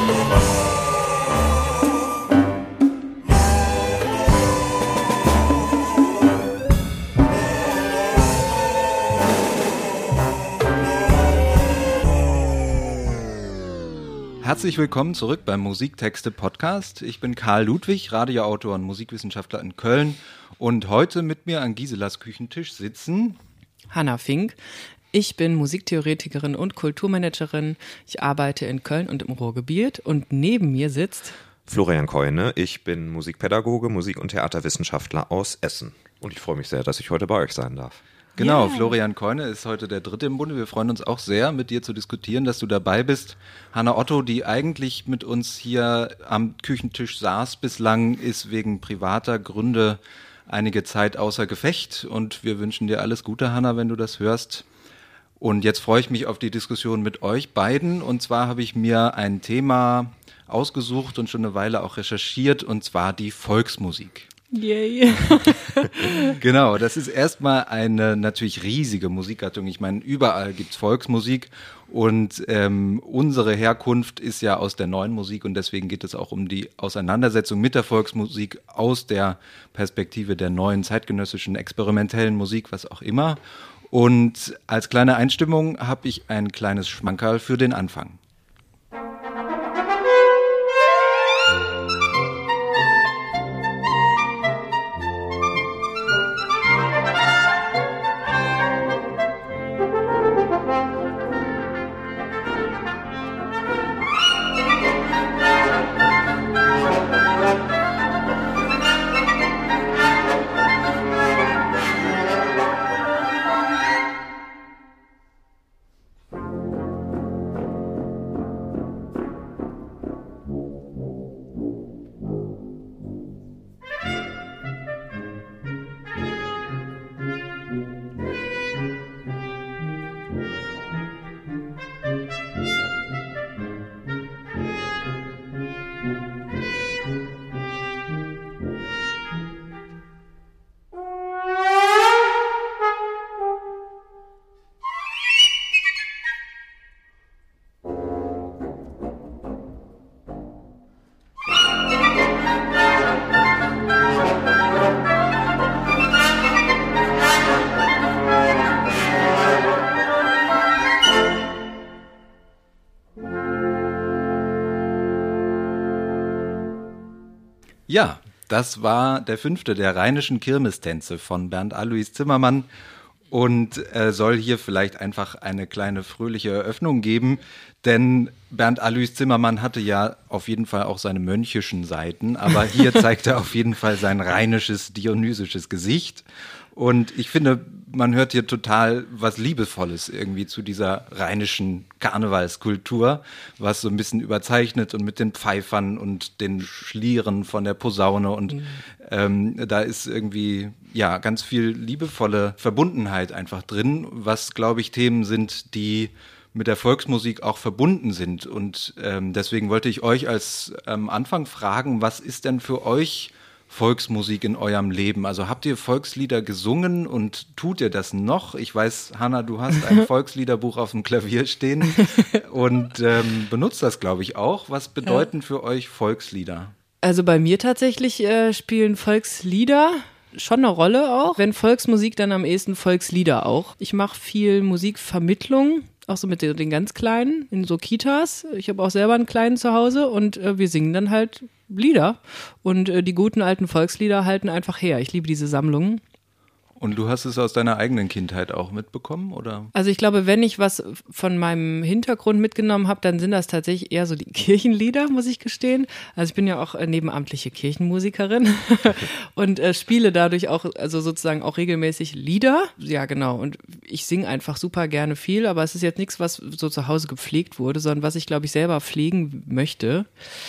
Herzlich willkommen zurück beim Musiktexte-Podcast. Ich bin Karl Ludwig, Radioautor und Musikwissenschaftler in Köln. Und heute mit mir an Giselas Küchentisch sitzen Hanna Fink. Ich bin Musiktheoretikerin und Kulturmanagerin. Ich arbeite in Köln und im Ruhrgebiet. Und neben mir sitzt Florian Keune. Ich bin Musikpädagoge, Musik- und Theaterwissenschaftler aus Essen. Und ich freue mich sehr, dass ich heute bei euch sein darf. Genau, Ja. Florian Keune ist heute der Dritte im Bunde. Wir freuen uns auch sehr, mit dir zu diskutieren, dass du dabei bist. Hanna Otto, die eigentlich mit uns hier am Küchentisch saß bislang, ist wegen privater Gründe einige Zeit außer Gefecht. Und wir wünschen dir alles Gute, Hanna, wenn du das hörst. Und jetzt freue ich mich auf die Diskussion mit euch beiden. Und zwar habe ich mir ein Thema ausgesucht und schon eine Weile auch recherchiert, und zwar die Volksmusik. Yay. Genau, das ist erstmal eine natürlich riesige Musikgattung. Ich meine, überall gibt's Volksmusik und unsere Herkunft ist ja aus der neuen Musik und deswegen geht es auch um die Auseinandersetzung mit der Volksmusik aus der Perspektive der neuen zeitgenössischen experimentellen Musik, was auch immer. Und als kleine Einstimmung habe ich ein kleines Schmankerl für den Anfang. Ja, das war der 5. der Rheinischen Kirmestänze von Bernd Alois Zimmermann und soll hier vielleicht einfach eine kleine fröhliche Eröffnung geben, denn Bernd Alois Zimmermann hatte ja auf jeden Fall auch seine mönchischen Seiten, aber hier zeigt er auf jeden Fall sein rheinisches, dionysisches Gesicht. Und ich finde, man hört hier total was Liebevolles irgendwie zu dieser rheinischen Karnevalskultur, was so ein bisschen überzeichnet und mit den Pfeifern und den Schlieren von der Posaune und da ist irgendwie ja ganz viel liebevolle Verbundenheit einfach drin, was, glaube ich, Themen sind, die mit der Volksmusik auch verbunden sind. Und deswegen wollte ich euch als Anfang fragen, was ist denn für euch Volksmusik in eurem Leben? Also habt ihr Volkslieder gesungen und tut ihr das noch? Ich weiß, Hanna, du hast ein Volksliederbuch auf dem Klavier stehen und benutzt das, glaube ich, auch. Was bedeuten für euch Volkslieder? Also bei mir tatsächlich spielen Volkslieder schon eine Rolle auch. Wenn Volksmusik, dann am ehesten Volkslieder auch. Ich mache viel Musikvermittlung, auch so mit den ganz Kleinen in so Kitas. Ich habe auch selber einen Kleinen zu Hause und wir singen dann halt Lieder. Und die guten alten Volkslieder halten einfach her. Ich liebe diese Sammlungen. Und du hast es aus deiner eigenen Kindheit auch mitbekommen, oder? Also ich glaube, wenn ich was von meinem Hintergrund mitgenommen habe, dann sind das tatsächlich eher so die Kirchenlieder, muss ich gestehen. Also ich bin ja auch nebenamtliche Kirchenmusikerin und spiele dadurch auch, also sozusagen auch regelmäßig Lieder. Ja, genau. Und ich singe einfach super gerne viel, aber es ist jetzt nichts, was so zu Hause gepflegt wurde, sondern was ich, glaube ich, selber pflegen möchte,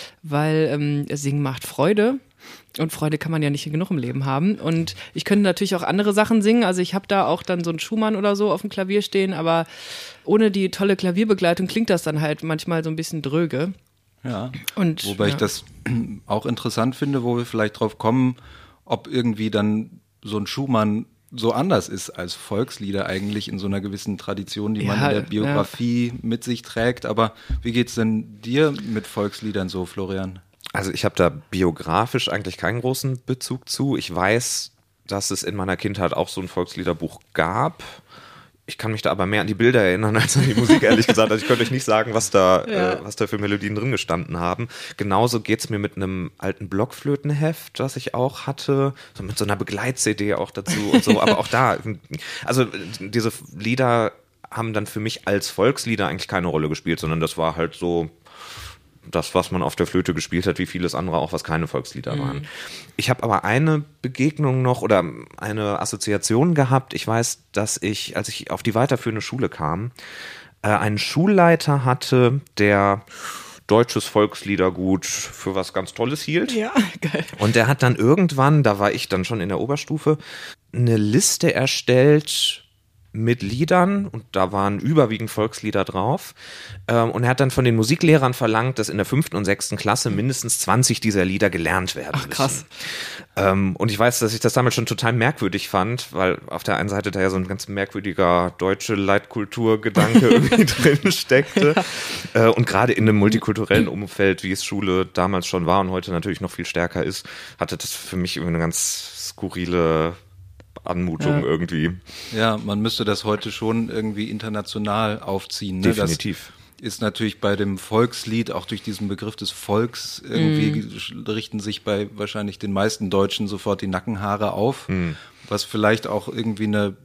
weil Singen macht Freude. Und Freude kann man ja nicht genug im Leben haben. Und ich könnte natürlich auch andere Sachen singen. Also ich habe da auch dann so einen Schumann oder so auf dem Klavier stehen, aber ohne die tolle Klavierbegleitung klingt das dann halt manchmal so ein bisschen dröge. Ja, und, wobei ich das auch interessant finde, wo wir vielleicht drauf kommen, ob irgendwie dann so ein Schumann so anders ist als Volkslieder eigentlich in so einer gewissen Tradition, die man in der Biografie mit sich trägt. Aber wie geht's denn dir mit Volksliedern so, Florian? Also ich habe da biografisch eigentlich keinen großen Bezug zu. Ich weiß, dass es in meiner Kindheit auch so ein Volksliederbuch gab. Ich kann mich da aber mehr an die Bilder erinnern als an die Musik, ehrlich gesagt. Also ich könnte euch nicht sagen, was da für Melodien drin gestanden haben. Genauso geht's mir mit einem alten Blockflötenheft, das ich auch hatte, so mit so einer Begleit-CD auch dazu und so. Aber auch da, also diese Lieder haben dann für mich als Volkslieder eigentlich keine Rolle gespielt, sondern das war halt so das, was man auf der Flöte gespielt hat, wie vieles andere auch, was keine Volkslieder waren. Ich habe aber eine Begegnung noch oder eine Assoziation gehabt. Ich weiß, dass ich, als ich auf die weiterführende Schule kam, einen Schulleiter hatte, der deutsches Volksliedergut für was ganz Tolles hielt. Ja, geil. Und der hat dann irgendwann, da war ich dann schon in der Oberstufe, eine Liste erstellt mit Liedern und da waren überwiegend Volkslieder drauf und er hat dann von den Musiklehrern verlangt, dass in der 5. und 6. Klasse mindestens 20 dieser Lieder gelernt werden müssen. Ach, krass. Und ich weiß, dass ich das damals schon total merkwürdig fand, weil auf der einen Seite da ja so ein ganz merkwürdiger deutsche Leitkulturgedanke irgendwie drin steckte und gerade in einem multikulturellen Umfeld, wie es Schule damals schon war und heute natürlich noch viel stärker ist, hatte das für mich irgendwie eine ganz skurrile Anmutung irgendwie. Ja, man müsste das heute schon irgendwie international aufziehen. Ne? Definitiv. Das ist natürlich bei dem Volkslied, auch durch diesen Begriff des Volks, irgendwie richten sich bei wahrscheinlich den meisten Deutschen sofort die Nackenhaare auf, was vielleicht auch irgendwie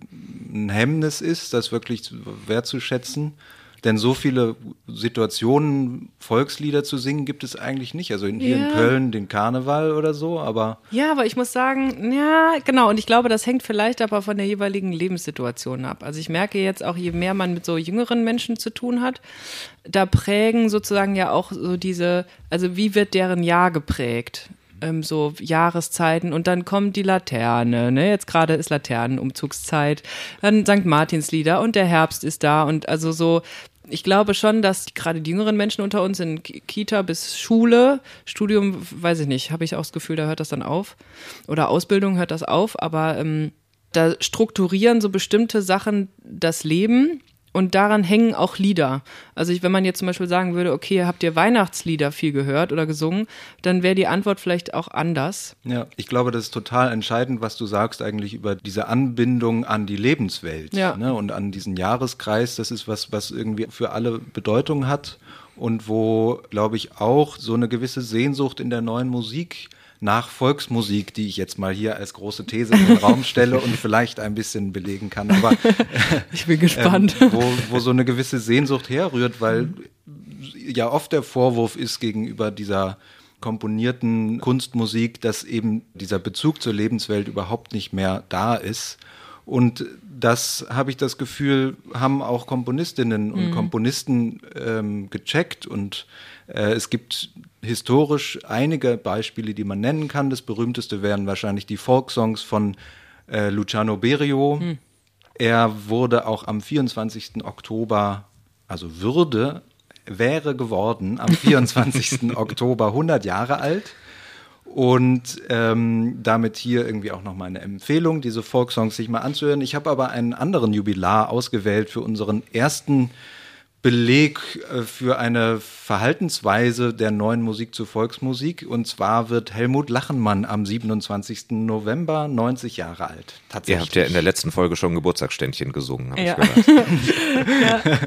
ein Hemmnis ist, das wirklich wertzuschätzen. Denn so viele Situationen, Volkslieder zu singen, gibt es eigentlich nicht. Also hier in Köln den Karneval oder so, aber... Ja, aber ich muss sagen, ja, genau. Und ich glaube, das hängt vielleicht aber von der jeweiligen Lebenssituation ab. Also ich merke jetzt auch, je mehr man mit so jüngeren Menschen zu tun hat, da prägen sozusagen ja auch so also wie wird deren Jahr geprägt? So Jahreszeiten und dann kommt die Laterne, ne? Jetzt gerade ist Laternenumzugszeit, dann St. Martinslieder und der Herbst ist da und also so, ich glaube schon, dass gerade die jüngeren Menschen unter uns in Kita bis Schule, Studium, weiß ich nicht, habe ich auch das Gefühl, da hört das dann auf oder Ausbildung hört das auf, aber da strukturieren so bestimmte Sachen das Leben. Und daran hängen auch Lieder. Also wenn man jetzt zum Beispiel sagen würde, okay, habt ihr Weihnachtslieder viel gehört oder gesungen, dann wäre die Antwort vielleicht auch anders. Ja, ich glaube, das ist total entscheidend, was du sagst eigentlich über diese Anbindung an die Lebenswelt, ne, und an diesen Jahreskreis. Das ist was irgendwie für alle Bedeutung hat und wo, glaube ich, auch so eine gewisse Sehnsucht in der neuen Musik nach Volksmusik, die ich jetzt mal hier als große These in den Raum stelle und vielleicht ein bisschen belegen kann, aber ich bin gespannt. Wo so eine gewisse Sehnsucht herrührt, weil ja oft der Vorwurf ist gegenüber dieser komponierten Kunstmusik, dass eben dieser Bezug zur Lebenswelt überhaupt nicht mehr da ist. Und das, habe ich das Gefühl, haben auch Komponistinnen und Komponisten gecheckt und es gibt historisch einige Beispiele, die man nennen kann. Das berühmteste wären wahrscheinlich die Folksongs von Luciano Berio. Er wurde auch am 24. Oktober, also wäre geworden am 24. Oktober 100 Jahre alt. Und damit hier irgendwie auch nochmal eine Empfehlung, diese Folksongs sich mal anzuhören. Ich habe aber einen anderen Jubilar ausgewählt für unseren ersten Beleg für eine Verhaltensweise der neuen Musik zur Volksmusik. Und zwar wird Helmut Lachenmann am 27. November 90 Jahre alt. Tatsächlich. Ihr habt ja in der letzten Folge schon Geburtstagsständchen gesungen, habe ich gehört. Ja.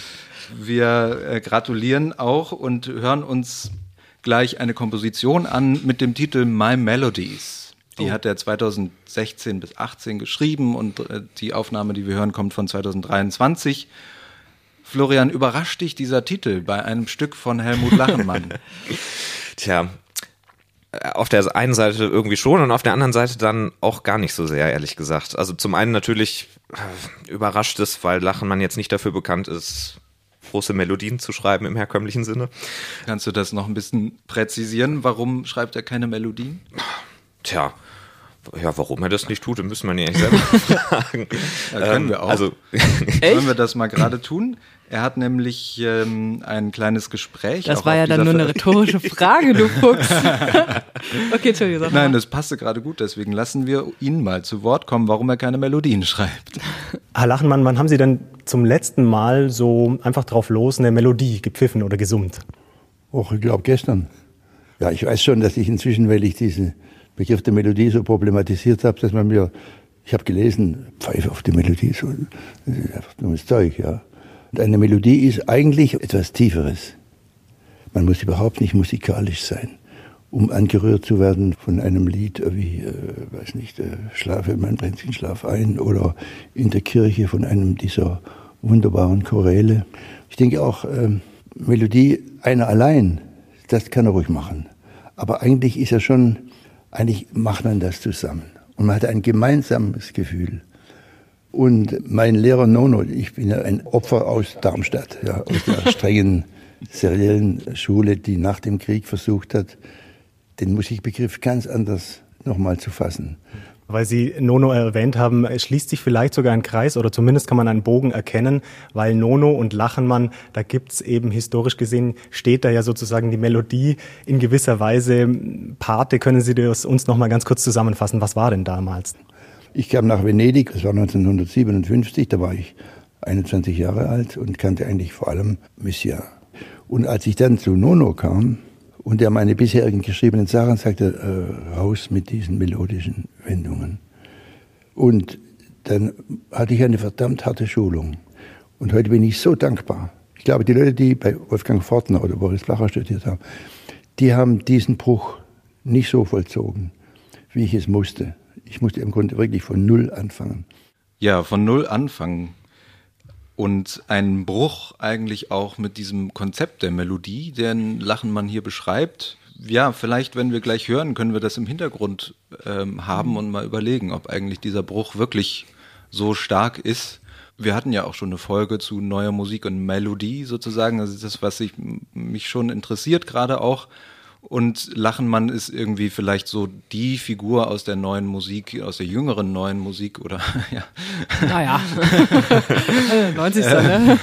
Wir gratulieren auch und hören uns gleich eine Komposition an mit dem Titel My Melodies. Die hat er 2016 bis 18 geschrieben und die Aufnahme, die wir hören, kommt von 2023. Florian, überrascht dich dieser Titel bei einem Stück von Helmut Lachenmann? Tja, auf der einen Seite irgendwie schon und auf der anderen Seite dann auch gar nicht so sehr, ehrlich gesagt. Also zum einen natürlich überrascht es, weil Lachenmann jetzt nicht dafür bekannt ist, große Melodien zu schreiben im herkömmlichen Sinne. Kannst du das noch ein bisschen präzisieren? Warum schreibt er keine Melodien? Tja, Ja, warum er das nicht tut, müssen wir ihn eigentlich selber fragen. Ja, können wir auch. Also, wollen wir das mal gerade tun? Er hat nämlich ein kleines Gespräch. Das war ja dann nur eine rhetorische Frage, du Fuchs. Okay, Entschuldigung. Sag mal. Nein, das passte gerade gut, deswegen lassen wir ihn mal zu Wort kommen, warum er keine Melodien schreibt. Herr Lachenmann, wann haben Sie denn zum letzten Mal so einfach drauf los eine Melodie gepfiffen oder gesummt? Och, ich glaube gestern. Ja, ich weiß schon, dass ich inzwischen, weil ich diesen Begriff der Melodie so problematisiert habe, dass ich habe gelesen, Pfeife auf die Melodie, so, das ist einfach dummes Zeug, ja. Und eine Melodie ist eigentlich etwas Tieferes. Man muss überhaupt nicht musikalisch sein, um angerührt zu werden von einem Lied wie, Schlafe, man brennt sich in Schlaf ein, oder in der Kirche von einem dieser wunderbaren Choräle. Ich denke auch, Melodie einer allein, das kann er ruhig machen. Aber eigentlich macht man das zusammen. Und man hat ein gemeinsames Gefühl. Und mein Lehrer Nono, ich bin ja ein Opfer aus Darmstadt, ja, aus der strengen, seriellen Schule, die nach dem Krieg versucht hat, den Musikbegriff ganz anders nochmal zu fassen. Weil Sie Nono erwähnt haben, es schließt sich vielleicht sogar ein Kreis oder zumindest kann man einen Bogen erkennen, weil Nono und Lachenmann, da gibt's eben historisch gesehen, steht da ja sozusagen die Melodie in gewisser Weise Pate. Können Sie das uns noch mal ganz kurz zusammenfassen? Was war denn damals? Ich kam nach Venedig, das war 1957, da war ich 21 Jahre alt und kannte eigentlich vor allem Messiaen. Und als ich dann zu Nono kam und er meine bisherigen geschriebenen Sachen sagte, raus mit diesen melodischen Wendungen. Und dann hatte ich eine verdammt harte Schulung. Und heute bin ich so dankbar. Ich glaube, die Leute, die bei Wolfgang Fortner oder Boris Blacher studiert haben, die haben diesen Bruch nicht so vollzogen, wie ich es musste. Ich musste im Grunde wirklich von Null anfangen. Ja, von Null anfangen. Und ein Bruch eigentlich auch mit diesem Konzept der Melodie, den Lachenmann hier beschreibt. Ja, vielleicht, wenn wir gleich hören, können wir das im Hintergrund haben und mal überlegen, ob eigentlich dieser Bruch wirklich so stark ist. Wir hatten ja auch schon eine Folge zu neuer Musik und Melodie sozusagen. Das ist das, was mich schon interessiert gerade auch. Und Lachenmann ist irgendwie vielleicht so die Figur aus der neuen Musik, aus der jüngeren neuen Musik oder ja. Naja, 90. Ne?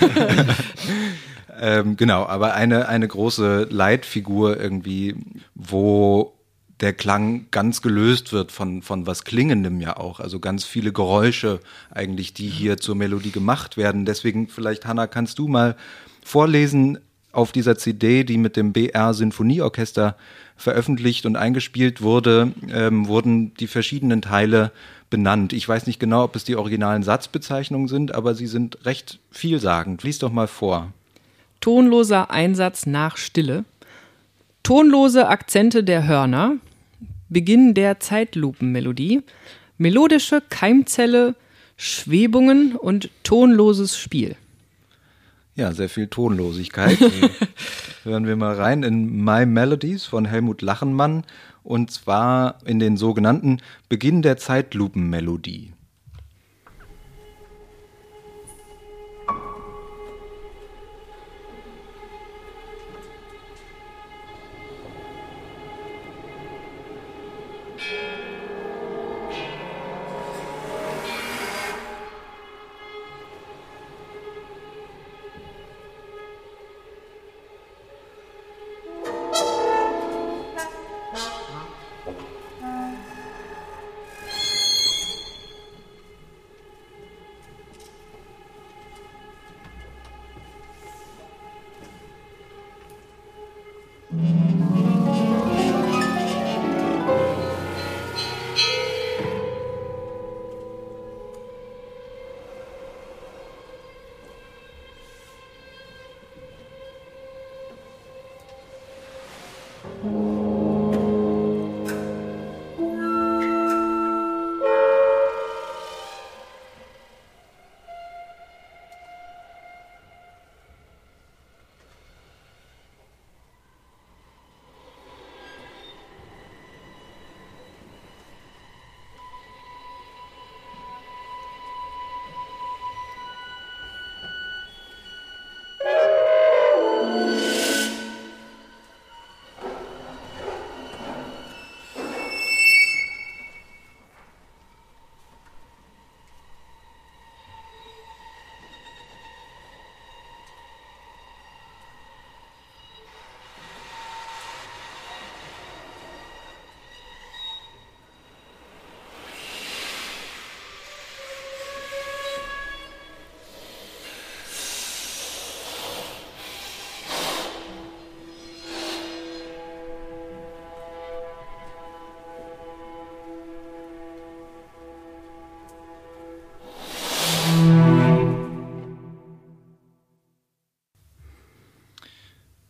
Genau, aber eine große Leitfigur irgendwie, wo der Klang ganz gelöst wird von was Klingendem ja auch. Also ganz viele Geräusche eigentlich, die hier zur Melodie gemacht werden. Deswegen vielleicht, Hanna, kannst du mal vorlesen. Auf dieser CD, die mit dem BR Sinfonieorchester veröffentlicht und eingespielt wurde, wurden die verschiedenen Teile benannt. Ich weiß nicht genau, ob es die originalen Satzbezeichnungen sind, aber sie sind recht vielsagend. Lies doch mal vor. Tonloser Einsatz nach Stille. Tonlose Akzente der Hörner. Beginn der Zeitlupenmelodie. Melodische Keimzelle, Schwebungen und tonloses Spiel. Ja, sehr viel Tonlosigkeit. Hören wir mal rein in My Melodies von Helmut Lachenmann und zwar in den sogenannten Beginn der Zeitlupenmelodie.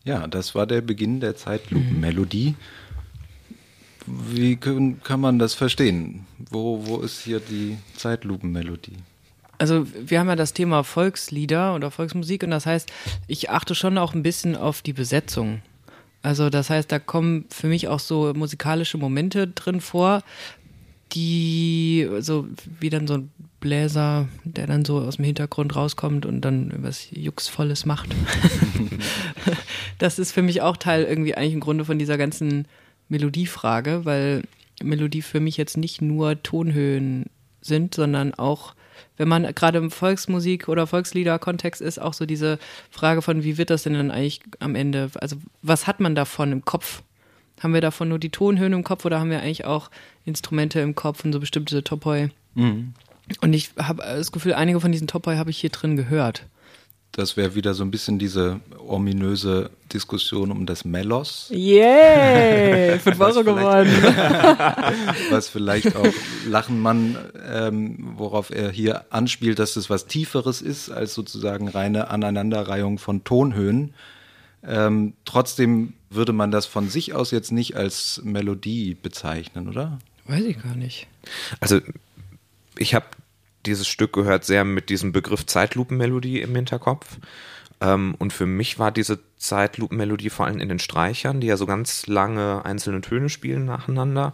Ja, das war der Beginn der Zeitlupenmelodie. Wie kann man das verstehen? Wo ist hier die Zeitlupenmelodie? Also wir haben ja das Thema Volkslieder oder Volksmusik und das heißt, ich achte schon auch ein bisschen auf die Besetzung. Also das heißt, da kommen für mich auch so musikalische Momente drin vor, die so wie dann so ein Bläser, der dann so aus dem Hintergrund rauskommt und dann was Jucksvolles macht. Das ist für mich auch Teil irgendwie eigentlich im Grunde von dieser ganzen Melodiefrage, weil Melodie für mich jetzt nicht nur Tonhöhen sind, sondern auch, wenn man gerade im Volksmusik- oder Volkslieder-Kontext ist, auch so diese Frage von, wie wird das denn dann eigentlich am Ende, also was hat man davon im Kopf? Haben wir davon nur die Tonhöhen im Kopf oder haben wir eigentlich auch Instrumente im Kopf und so bestimmte Topoi? Mhm. Und ich habe das Gefühl, einige von diesen Topoi habe ich hier drin gehört. Das wäre wieder so ein bisschen diese ominöse Diskussion um das Melos. Yay! 5 Euro gewonnen. Was vielleicht auch Lachenmann, worauf er hier anspielt, dass das was Tieferes ist als sozusagen reine Aneinanderreihung von Tonhöhen. Trotzdem würde man das von sich aus jetzt nicht als Melodie bezeichnen, oder? Weiß ich gar nicht. Also ich habe dieses Stück gehört sehr mit diesem Begriff Zeitlupenmelodie im Hinterkopf. Und für mich war diese Zeitlupenmelodie vor allem in den Streichern, die ja so ganz lange einzelne Töne spielen nacheinander,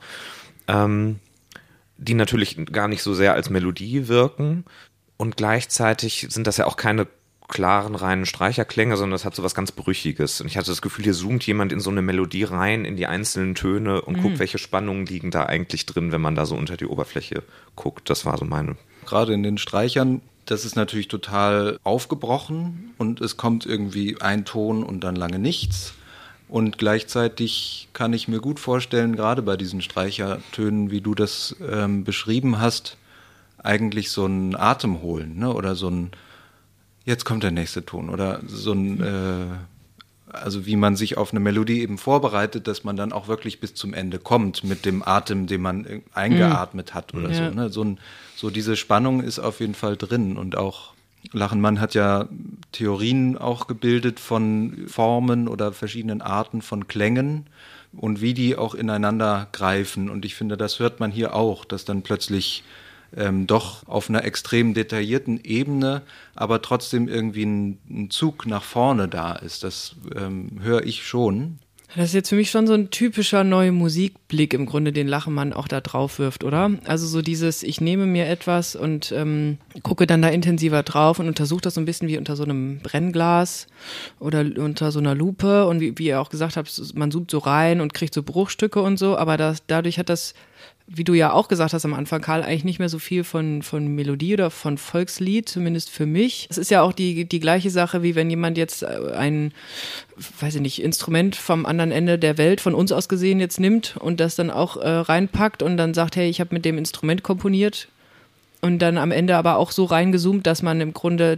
die natürlich gar nicht so sehr als Melodie wirken. Und gleichzeitig sind das ja auch keine klaren, reinen Streicherklänge, sondern das hat so was ganz Brüchiges. Und ich hatte das Gefühl, hier zoomt jemand in so eine Melodie rein, in die einzelnen Töne und guckt, welche Spannungen liegen da eigentlich drin, wenn man da so unter die Oberfläche guckt. Das war so meine. Gerade in den Streichern, das ist natürlich total aufgebrochen und es kommt irgendwie ein Ton und dann lange nichts. Und gleichzeitig kann ich mir gut vorstellen, gerade bei diesen Streichertönen, wie du das beschrieben hast, eigentlich so ein Atem holen, ne? Oder so ein jetzt kommt der nächste Ton oder so ein, also wie man sich auf eine Melodie eben vorbereitet, dass man dann auch wirklich bis zum Ende kommt mit dem Atem, den man eingeatmet hat oder so. Ne? So diese Spannung ist auf jeden Fall drin und auch Lachenmann hat ja Theorien auch gebildet von Formen oder verschiedenen Arten von Klängen und wie die auch ineinander greifen und ich finde, das hört man hier auch, dass dann plötzlich doch auf einer extrem detaillierten Ebene, aber trotzdem irgendwie ein Zug nach vorne da ist. Das höre ich schon. Das ist jetzt für mich schon so ein typischer neue Musikblick im Grunde, den Lachenmann auch da drauf wirft, oder? Also so dieses, ich nehme mir etwas und gucke dann da intensiver drauf und untersuche das so ein bisschen wie unter so einem Brennglas oder unter so einer Lupe und wie ihr auch gesagt habt, man zoomt so rein und kriegt so Bruchstücke und so, aber dadurch hat das, wie du ja auch gesagt hast am Anfang, Karl, eigentlich nicht mehr so viel von Melodie oder von Volkslied, zumindest für mich. Es ist ja auch die gleiche Sache, wie wenn jemand jetzt ein, weiß ich nicht, Instrument vom anderen Ende der Welt, von uns aus gesehen, jetzt nimmt und das dann auch reinpackt und dann sagt, hey, ich habe mit dem Instrument komponiert und dann am Ende aber auch so reingezoomt, dass man im Grunde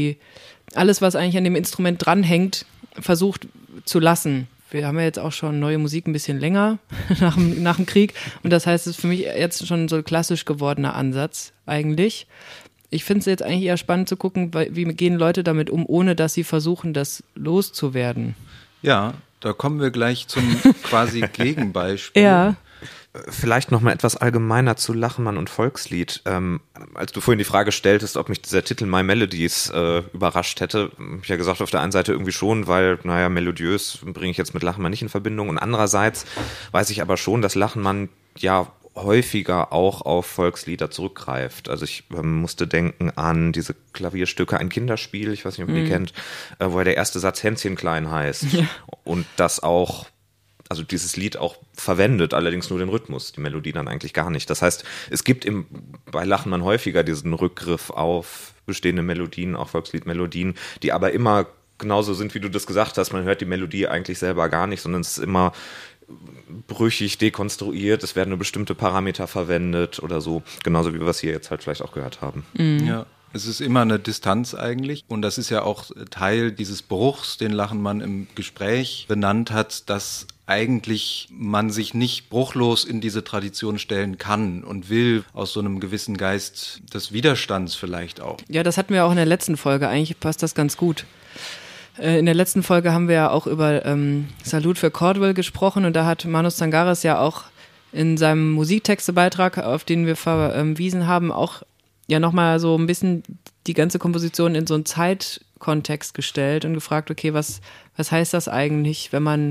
alles, was eigentlich an dem Instrument dranhängt, versucht zu lassen. Wir haben ja jetzt auch schon neue Musik ein bisschen länger nach dem Krieg und das heißt, es ist für mich jetzt schon so ein klassisch gewordener Ansatz eigentlich. Ich finde es jetzt eigentlich eher spannend zu gucken, wie gehen Leute damit um, ohne dass sie versuchen, das loszuwerden. Ja, da kommen wir gleich zum quasi Gegenbeispiel. Ja. Vielleicht noch mal etwas allgemeiner zu Lachenmann und Volkslied. Als du vorhin die Frage stelltest, ob mich dieser Titel My Melodies überrascht hätte, habe ich ja gesagt, auf der einen Seite irgendwie schon, weil, naja, melodiös bringe ich jetzt mit Lachenmann nicht in Verbindung. Und andererseits weiß ich aber schon, dass Lachenmann ja häufiger auch auf Volkslieder zurückgreift. Also ich musste denken an diese Klavierstücke, ein Kinderspiel, ich weiß nicht, ob ihr die kennt, wo ja der erste Satz Hänschen klein heißt. Ja. Und das auch, also dieses Lied auch verwendet, allerdings nur den Rhythmus, die Melodie dann eigentlich gar nicht. Das heißt, es gibt bei Lachenmann häufiger diesen Rückgriff auf bestehende Melodien, auch Volksliedmelodien, die aber immer genauso sind, wie du das gesagt hast. Man hört die Melodie eigentlich selber gar nicht, sondern es ist immer brüchig, dekonstruiert, es werden nur bestimmte Parameter verwendet oder so, genauso wie wir es hier jetzt halt vielleicht auch gehört haben. Mhm. Ja. Es ist immer eine Distanz eigentlich und das ist ja auch Teil dieses Bruchs, den Lachenmann im Gespräch benannt hat, dass eigentlich man sich nicht bruchlos in diese Tradition stellen kann und will, aus so einem gewissen Geist des Widerstands vielleicht auch. Ja, das hatten wir auch in der letzten Folge, eigentlich passt das ganz gut. In der letzten Folge haben wir ja auch über Salut für Cordwell gesprochen und da hat Manos Tsangaris ja auch in seinem Musiktextebeitrag, auf den wir verwiesen haben, auch ja nochmal so ein bisschen die ganze Komposition in so einen Zeitkontext gestellt und gefragt, okay, was heißt das eigentlich, wenn man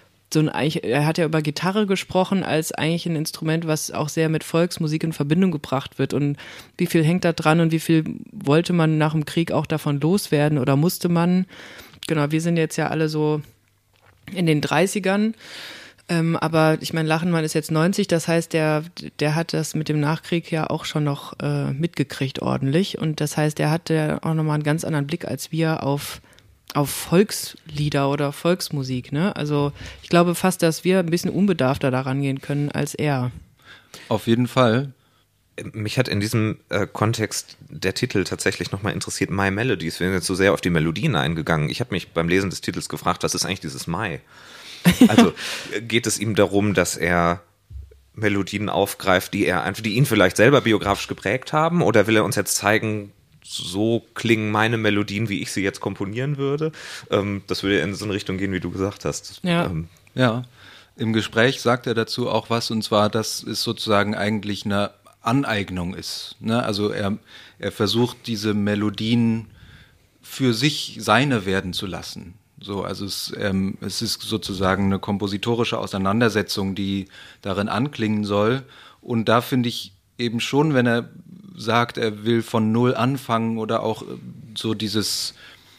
er hat ja über Gitarre gesprochen als eigentlich ein Instrument, was auch sehr mit Volksmusik in Verbindung gebracht wird und wie viel hängt da dran und wie viel wollte man nach dem Krieg auch davon loswerden oder musste man? Genau, wir sind jetzt ja alle so in den 30ern, aber ich meine, Lachenmann ist jetzt 90, das heißt, der hat das mit dem Nachkrieg ja auch schon noch mitgekriegt ordentlich und das heißt, der hatte auch nochmal einen ganz anderen Blick als wir auf Volkslieder oder Volksmusik, ne? Also ich glaube fast, dass wir ein bisschen unbedarfter daran gehen können als er. Auf jeden Fall. Mich hat in diesem Kontext der Titel tatsächlich nochmal interessiert, My Melodies. Wir sind jetzt so sehr auf die Melodien eingegangen. Ich habe mich beim Lesen des Titels gefragt, was ist eigentlich dieses My? Also geht es ihm darum, dass er Melodien aufgreift, die ihn vielleicht selber biografisch geprägt haben? Oder will er uns jetzt zeigen, so klingen meine Melodien, wie ich sie jetzt komponieren würde? Das würde in so eine Richtung gehen, wie du gesagt hast. Ja. Ja, im Gespräch sagt er dazu auch was, und zwar, dass es sozusagen eigentlich eine Aneignung ist. Ne? Also er versucht, diese Melodien für sich seine werden zu lassen. So, also es ist sozusagen eine kompositorische Auseinandersetzung, die darin anklingen soll. Und da finde ich eben schon, wenn er sagt, er will von Null anfangen oder auch so dieses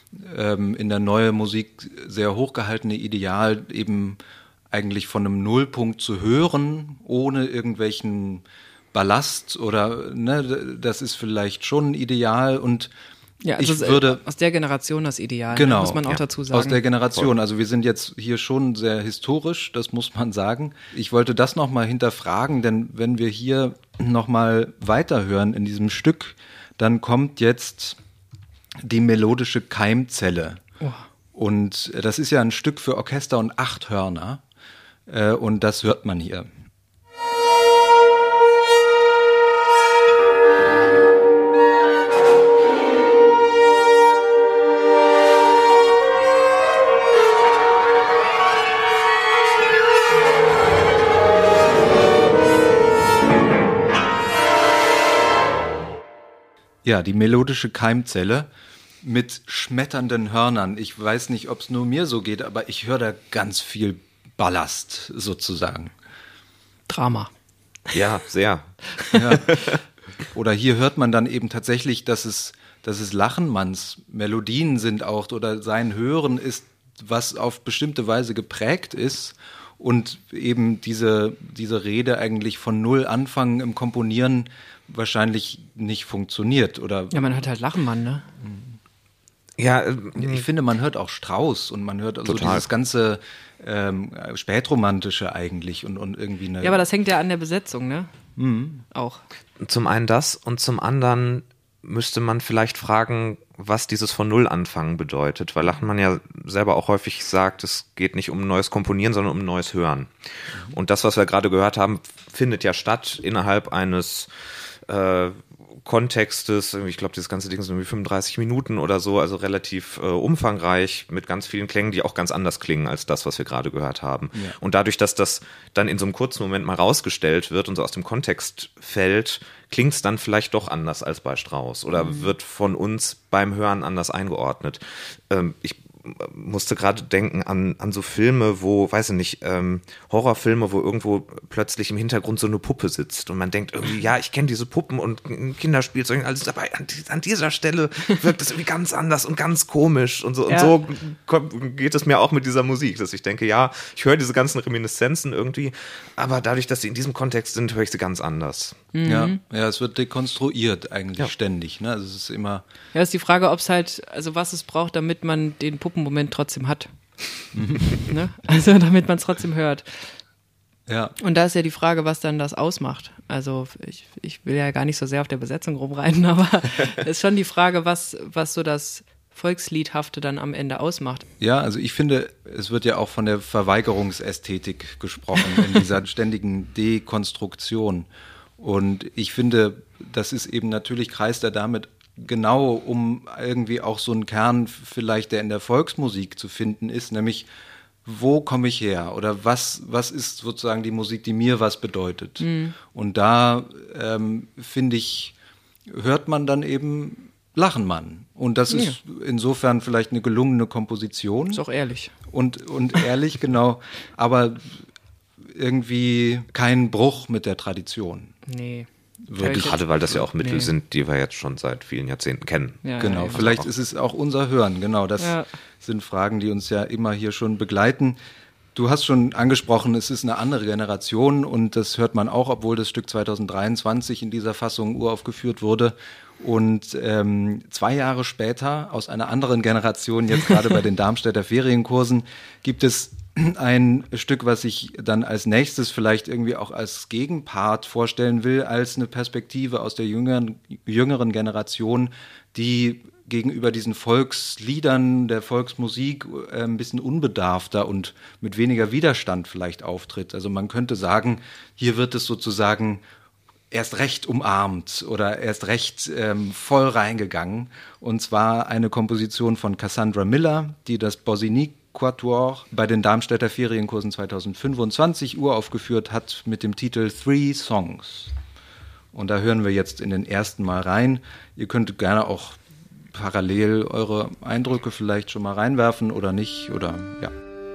in der neuen Musik sehr hochgehaltene Ideal, eben eigentlich von einem Nullpunkt zu hören, ohne irgendwelchen Ballast oder, ne, das ist vielleicht schon ein Ideal und ja, also ich würde aus der Generation das Ideal, genau, muss man auch dazu sagen. Aus der Generation, also wir sind jetzt hier schon sehr historisch, das muss man sagen. Ich wollte das nochmal hinterfragen, denn wenn wir hier nochmal weiterhören in diesem Stück, dann kommt jetzt die melodische Keimzelle. Oh. Und das ist ja ein Stück für Orchester und 8 Hörner und das hört man hier. Ja, die melodische Keimzelle mit schmetternden Hörnern. Ich weiß nicht, ob es nur mir so geht, aber ich höre da ganz viel Ballast sozusagen. Drama. Ja, sehr. Ja. Oder hier hört man dann eben tatsächlich, dass es Lachenmanns Melodien sind auch oder sein Hören ist, was auf bestimmte Weise geprägt ist und eben diese Rede eigentlich von Null anfangen im Komponieren wahrscheinlich nicht funktioniert, oder? Ja, man hört halt Lachenmann, ne? Ja, ich finde, man hört auch Strauss und man hört also Total. dieses ganze Spätromantische eigentlich und irgendwie eine. Ja, aber das hängt ja an der Besetzung, ne? Auch. zum einen das und zum anderen müsste man vielleicht fragen, was dieses von Null anfangen bedeutet, weil Lachenmann ja selber auch häufig sagt, es geht nicht um neues Komponieren, sondern um neues Hören. Und das, was wir gerade gehört haben, findet ja statt innerhalb eines Kontextes. Ich glaube, dieses ganze Ding sind irgendwie 35 Minuten oder so, also relativ umfangreich mit ganz vielen Klängen, die auch ganz anders klingen als das, was wir gerade gehört haben. Ja. Und dadurch, dass das dann in so einem kurzen Moment mal rausgestellt wird und so aus dem Kontext fällt, klingt es dann vielleicht doch anders als bei Strauss oder wird von uns beim Hören anders eingeordnet. Ich musste gerade denken an so Filme, wo, weiß ich nicht, Horrorfilme, wo irgendwo plötzlich im Hintergrund so eine Puppe sitzt und man denkt irgendwie, ja, ich kenne diese Puppen und Kinderspielzeug und alles dabei. An dieser Stelle wirkt es irgendwie ganz anders und ganz komisch und so. Ja. Und so geht es mir auch mit dieser Musik, dass ich denke, ja, ich höre diese ganzen Reminiszenzen irgendwie, aber dadurch, dass sie in diesem Kontext sind, höre ich sie ganz anders. Ja, es wird dekonstruiert eigentlich ständig. Ne? Also es ist immer. Ja, ist die Frage, ob es halt, also was es braucht, damit man den Puppenmoment trotzdem hat. Ne? Also damit man es trotzdem hört. Ja. Und da ist ja die Frage, was dann das ausmacht. Also ich will ja gar nicht so sehr auf der Besetzung rumreiten, aber es ist schon die Frage, was so das Volksliedhafte dann am Ende ausmacht. Ja, also ich finde, es wird ja auch von der Verweigerungsästhetik gesprochen, in dieser ständigen Dekonstruktion. Und ich finde, das ist eben natürlich, kreist er damit genau, um irgendwie auch so einen Kern vielleicht, der in der Volksmusik zu finden ist, nämlich wo komme ich her oder was ist sozusagen die Musik, die mir was bedeutet. Und da finde ich, hört man dann eben Lachenmann. Und das ist insofern vielleicht eine gelungene Komposition. Ist auch ehrlich. Und ehrlich, genau. Aber irgendwie kein Bruch mit der Tradition. Nee. Wirklich, gerade weil das ja auch Mittel sind, die wir jetzt schon seit vielen Jahrzehnten kennen. Ja, Genau, ja, vielleicht ist es auch unser Hören. Genau, das sind Fragen, die uns ja immer hier schon begleiten. Du hast schon angesprochen, es ist eine andere Generation und das hört man auch, obwohl das Stück 2023 in dieser Fassung uraufgeführt wurde. Und 2 Jahre später, aus einer anderen Generation, jetzt gerade bei den Darmstädter Ferienkursen, gibt es ein Stück, was ich dann als nächstes vielleicht irgendwie auch als Gegenpart vorstellen will, als eine Perspektive aus der jüngeren Generation, die gegenüber diesen Volksliedern, der Volksmusik ein bisschen unbedarfter und mit weniger Widerstand vielleicht auftritt. Also man könnte sagen, hier wird es sozusagen erst recht umarmt oder erst recht voll reingegangen. Und zwar eine Komposition von Cassandra Miller, die das Bossini Quatuor bei den Darmstädter Ferienkursen 2025 uraufgeführt hat mit dem Titel 3 Songs. Und da hören wir jetzt in den ersten Mal rein. Ihr könnt gerne auch parallel eure Eindrücke vielleicht schon mal reinwerfen oder nicht oder ja.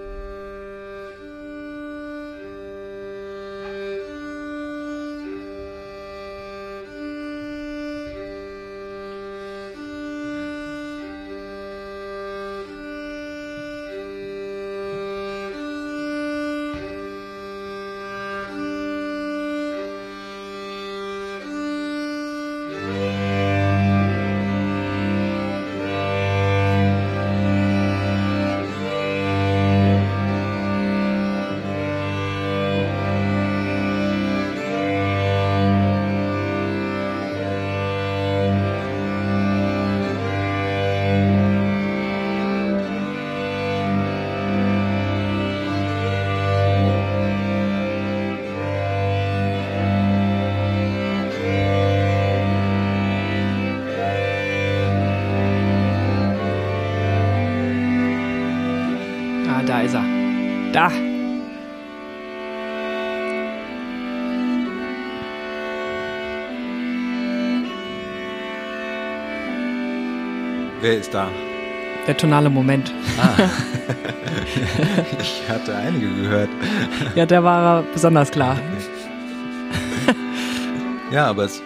Da ist er. Da. Wer ist da? Der tonale Moment. Ich hatte einige gehört. Ja, der war besonders klar. Ja, aber es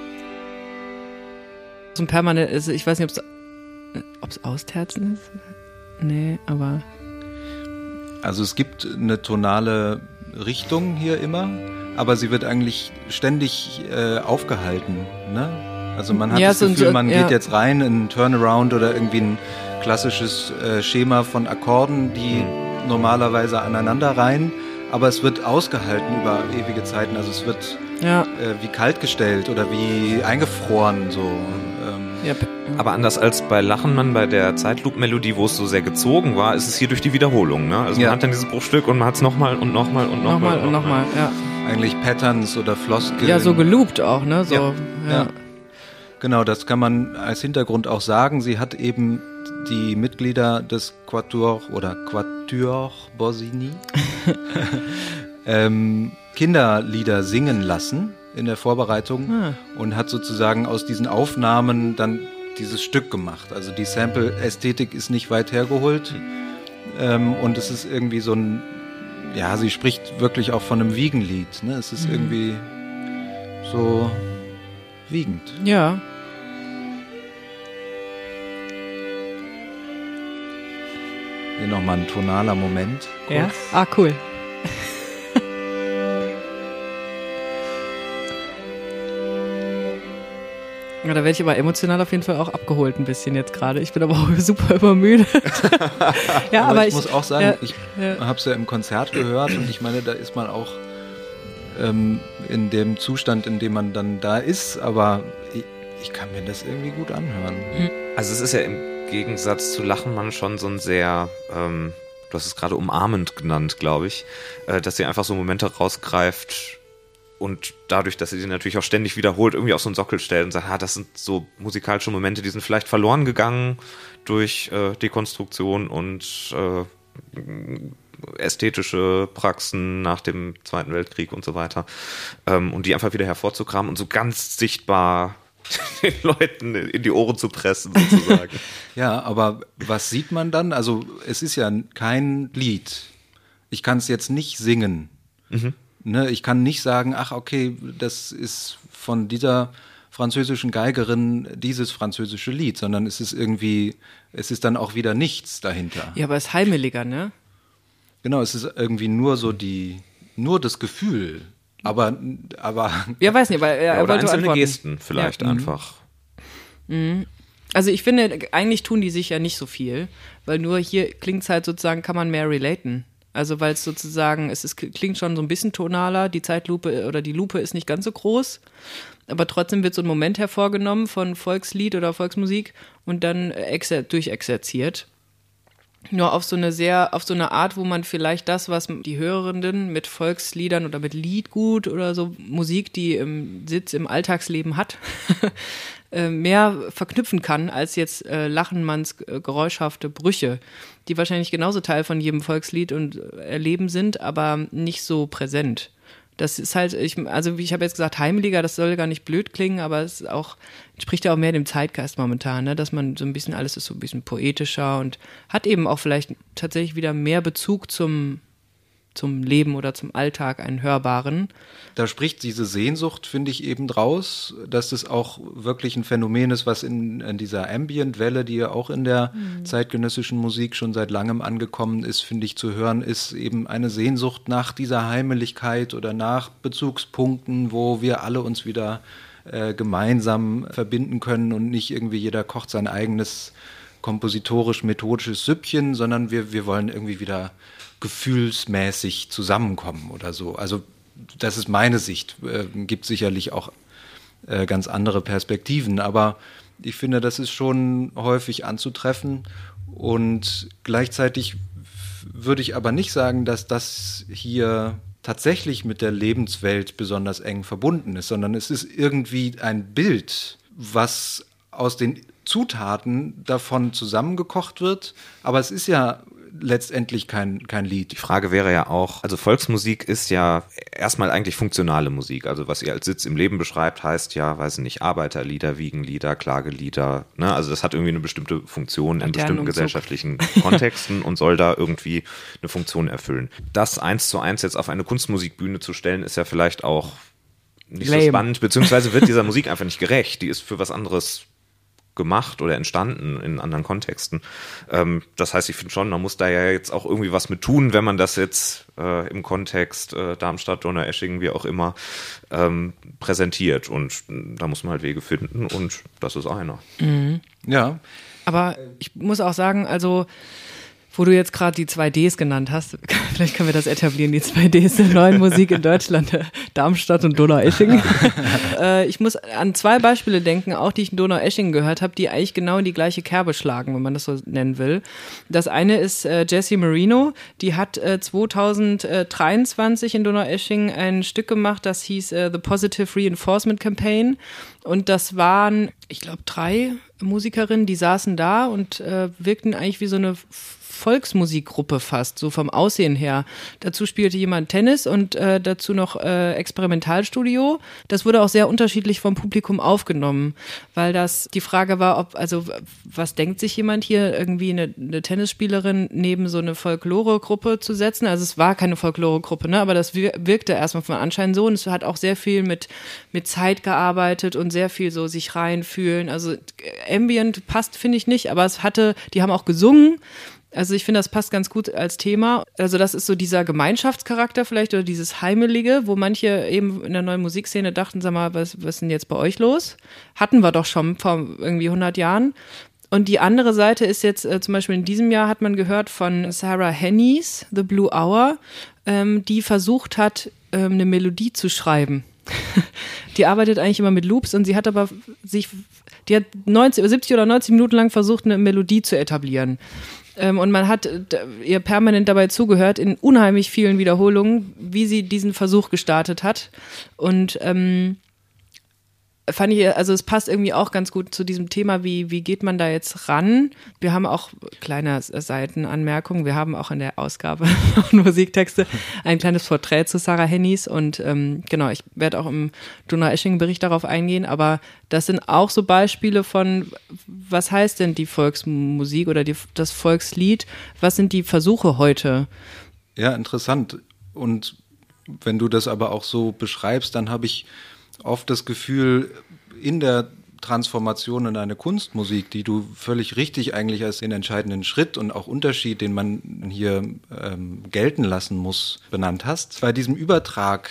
So ein permanent, also ich weiß nicht, ob es Austerzen ist. Nee, aber Also es gibt eine tonale Richtung hier immer, aber sie wird eigentlich ständig aufgehalten. Ne? Also man hat das Gefühl, man geht jetzt rein in einen Turnaround oder irgendwie ein klassisches Schema von Akkorden, die normalerweise aneinander reihen, aber es wird ausgehalten über ewige Zeiten. Also es wird wie kaltgestellt oder wie eingefroren so. Aber anders als bei Lachenmann, bei der Zeitloop-Melodie, wo es so sehr gezogen war, ist es hier durch die Wiederholung. Ne? Also man hat dann dieses Bruchstück und man hat es nochmal und nochmal und nochmal. Und nochmal, ja. Eigentlich Patterns oder Floskeln. Ja, so geloopt auch, ne? So, ja. Genau, das kann man als Hintergrund auch sagen. Sie hat eben die Mitglieder des Quatuor oder Quatuor Bossini Kinderlieder singen lassen in der Vorbereitung und hat sozusagen aus diesen Aufnahmen dann dieses Stück gemacht. Also die Sample-Ästhetik ist nicht weit hergeholt und es ist irgendwie so ein, ja, sie spricht wirklich auch von einem Wiegenlied. Ne? Es ist irgendwie so wiegend. Ja. Hier nochmal ein tonaler Moment. Kurz. Ja? Ah, cool. Ja, da werde ich aber emotional auf jeden Fall auch abgeholt ein bisschen jetzt gerade. Ich bin aber auch super übermüdet. Ja, aber ich muss auch sagen, ich habe es ja im Konzert gehört und ich meine, da ist man auch in dem Zustand, in dem man dann da ist, aber ich kann mir das irgendwie gut anhören. Also es ist ja im Gegensatz zu Lachenmann schon so ein sehr, du hast es gerade umarmend genannt, glaube ich, dass sie einfach so Momente rausgreift und dadurch, dass sie die natürlich auch ständig wiederholt, irgendwie auf so einen Sockel stellt und sagt, das sind so musikalische Momente, die sind vielleicht verloren gegangen durch Dekonstruktion und ästhetische Praxen nach dem Zweiten Weltkrieg und so weiter, und die einfach wieder hervorzukramen und so ganz sichtbar den Leuten in die Ohren zu pressen, sozusagen. Ja, aber was sieht man dann? Also es ist ja kein Lied. Ich kann es jetzt nicht singen. Ne? Ich kann nicht sagen, ach okay, das ist von dieser französischen Geigerin dieses französische Lied, sondern es ist dann auch wieder nichts dahinter. Ja, aber es ist heimeliger, ne? Genau, es ist irgendwie nur das Gefühl. Aber ja, weiß nicht, aber er oder wollte einzelne antworten. Gesten vielleicht einfach. Also ich finde, eigentlich tun die sich ja nicht so viel, weil nur hier klingt es halt sozusagen, kann man mehr relaten. Also weil es sozusagen, klingt schon so ein bisschen tonaler, die Zeitlupe oder die Lupe ist nicht ganz so groß, aber trotzdem wird so ein Moment hervorgenommen von Volkslied oder Volksmusik und dann durchexerziert. Nur auf so eine Art, wo man vielleicht das, was die Hörenden mit Volksliedern oder mit Liedgut oder so Musik, die Sitz im Alltagsleben hat, mehr verknüpfen kann als jetzt Lachenmanns geräuschhafte Brüche, die wahrscheinlich genauso Teil von jedem Volkslied und Erleben sind, aber nicht so präsent. Das ist halt, ich habe jetzt gesagt, heimeliger, das soll gar nicht blöd klingen, aber es ist auch, entspricht ja auch mehr dem Zeitgeist momentan, ne? Dass man so ein bisschen, alles ist so ein bisschen poetischer und hat eben auch vielleicht tatsächlich wieder mehr Bezug zum Leben oder zum Alltag, einen hörbaren. Da spricht diese Sehnsucht, finde ich, eben draus, dass das auch wirklich ein Phänomen ist, was in dieser Ambient-Welle, die ja auch in der zeitgenössischen Musik schon seit langem angekommen ist, finde ich, zu hören, ist eben eine Sehnsucht nach dieser Heimeligkeit oder nach Bezugspunkten, wo wir alle uns wieder gemeinsam verbinden können und nicht irgendwie jeder kocht sein eigenes kompositorisch-methodisches Süppchen, sondern wir wollen irgendwie wieder gefühlsmäßig zusammenkommen oder so. Also das ist meine Sicht. Gibt sicherlich auch ganz andere Perspektiven, aber ich finde, das ist schon häufig anzutreffen und gleichzeitig würde ich aber nicht sagen, dass das hier tatsächlich mit der Lebenswelt besonders eng verbunden ist, sondern es ist irgendwie ein Bild, was aus den Zutaten davon zusammengekocht wird, aber es ist ja letztendlich kein Lied. Die Frage wäre ja auch, also Volksmusik ist ja erstmal eigentlich funktionale Musik. Also was ihr als Sitz im Leben beschreibt, heißt ja, weiß nicht, Arbeiterlieder, Wiegenlieder, Klagelieder. Ne? Also das hat irgendwie eine bestimmte Funktion in bestimmten gesellschaftlichen Kontexten und soll da irgendwie eine Funktion erfüllen. Das 1:1 jetzt auf eine Kunstmusikbühne zu stellen, ist ja vielleicht auch nicht so spannend, beziehungsweise wird dieser Musik einfach nicht gerecht. Die ist für was anderes gemacht oder entstanden in anderen Kontexten. Das heißt, ich finde schon, man muss da ja jetzt auch irgendwie was mit tun, wenn man das jetzt im Kontext Darmstadt, Donaueschingen, wie auch immer, präsentiert. Und da muss man halt Wege finden und das ist einer. Mhm. Ja. Aber ich muss auch sagen, also wo du jetzt gerade die 2Ds genannt hast, vielleicht können wir das etablieren, die 2Ds der neuen Musik in Deutschland, Darmstadt und Donaueschingen. Ich muss an 2 Beispiele denken, auch die ich in Donaueschingen gehört habe, die eigentlich genau in die gleiche Kerbe schlagen, wenn man das so nennen will. Das eine ist Jessie Marino, die hat 2023 in Donaueschingen ein Stück gemacht, das hieß The Positive Reinforcement Campaign. Und das waren, ich glaube, 3 Musikerinnen, die saßen da und wirkten eigentlich wie so eine Volksmusikgruppe fast, so vom Aussehen her. Dazu spielte jemand Tennis und dazu noch Experimentalstudio. Das wurde auch sehr unterschiedlich vom Publikum aufgenommen, weil das die Frage war, was denkt sich jemand hier, irgendwie eine Tennisspielerin neben so eine Folklore-Gruppe zu setzen? Also es war keine Folklore-Gruppe, ne? Aber das wirkte erstmal von Anschein so und es hat auch sehr viel mit Zeit gearbeitet und sehr viel so sich reinfühlen. Also Ambient passt, finde ich nicht, aber die haben auch gesungen. Also ich finde, das passt ganz gut als Thema. Also das ist so dieser Gemeinschaftscharakter vielleicht oder dieses Heimelige, wo manche eben in der neuen Musikszene dachten, sag mal, was ist denn jetzt bei euch los? Hatten wir doch schon vor irgendwie 100 Jahren. Und die andere Seite ist jetzt zum Beispiel in diesem Jahr hat man gehört von Sarah Hennies, The Blue Hour, die versucht hat, eine Melodie zu schreiben. Die arbeitet eigentlich immer mit Loops und sie hat aber die hat 70 oder 90 Minuten lang versucht, eine Melodie zu etablieren. Und man hat ihr permanent dabei zugehört, in unheimlich vielen Wiederholungen, wie sie diesen Versuch gestartet hat. Und fand ich, also es passt irgendwie auch ganz gut zu diesem Thema, wie geht man da jetzt ran? Wir haben auch, kleine Seitenanmerkung, wir haben auch in der Ausgabe von Musiktexte ein kleines Porträt zu Sarah Hennies und genau, ich werde auch im Donau-Eschingen-Bericht darauf eingehen, aber das sind auch so Beispiele von, was heißt denn die Volksmusik oder das Volkslied? Was sind die Versuche heute? Ja, interessant. Und wenn du das aber auch so beschreibst, dann habe ich oft das Gefühl, in der Transformation in eine Kunstmusik, die du völlig richtig eigentlich als den entscheidenden Schritt und auch Unterschied, den man hier gelten lassen muss, benannt hast. Bei diesem Übertrag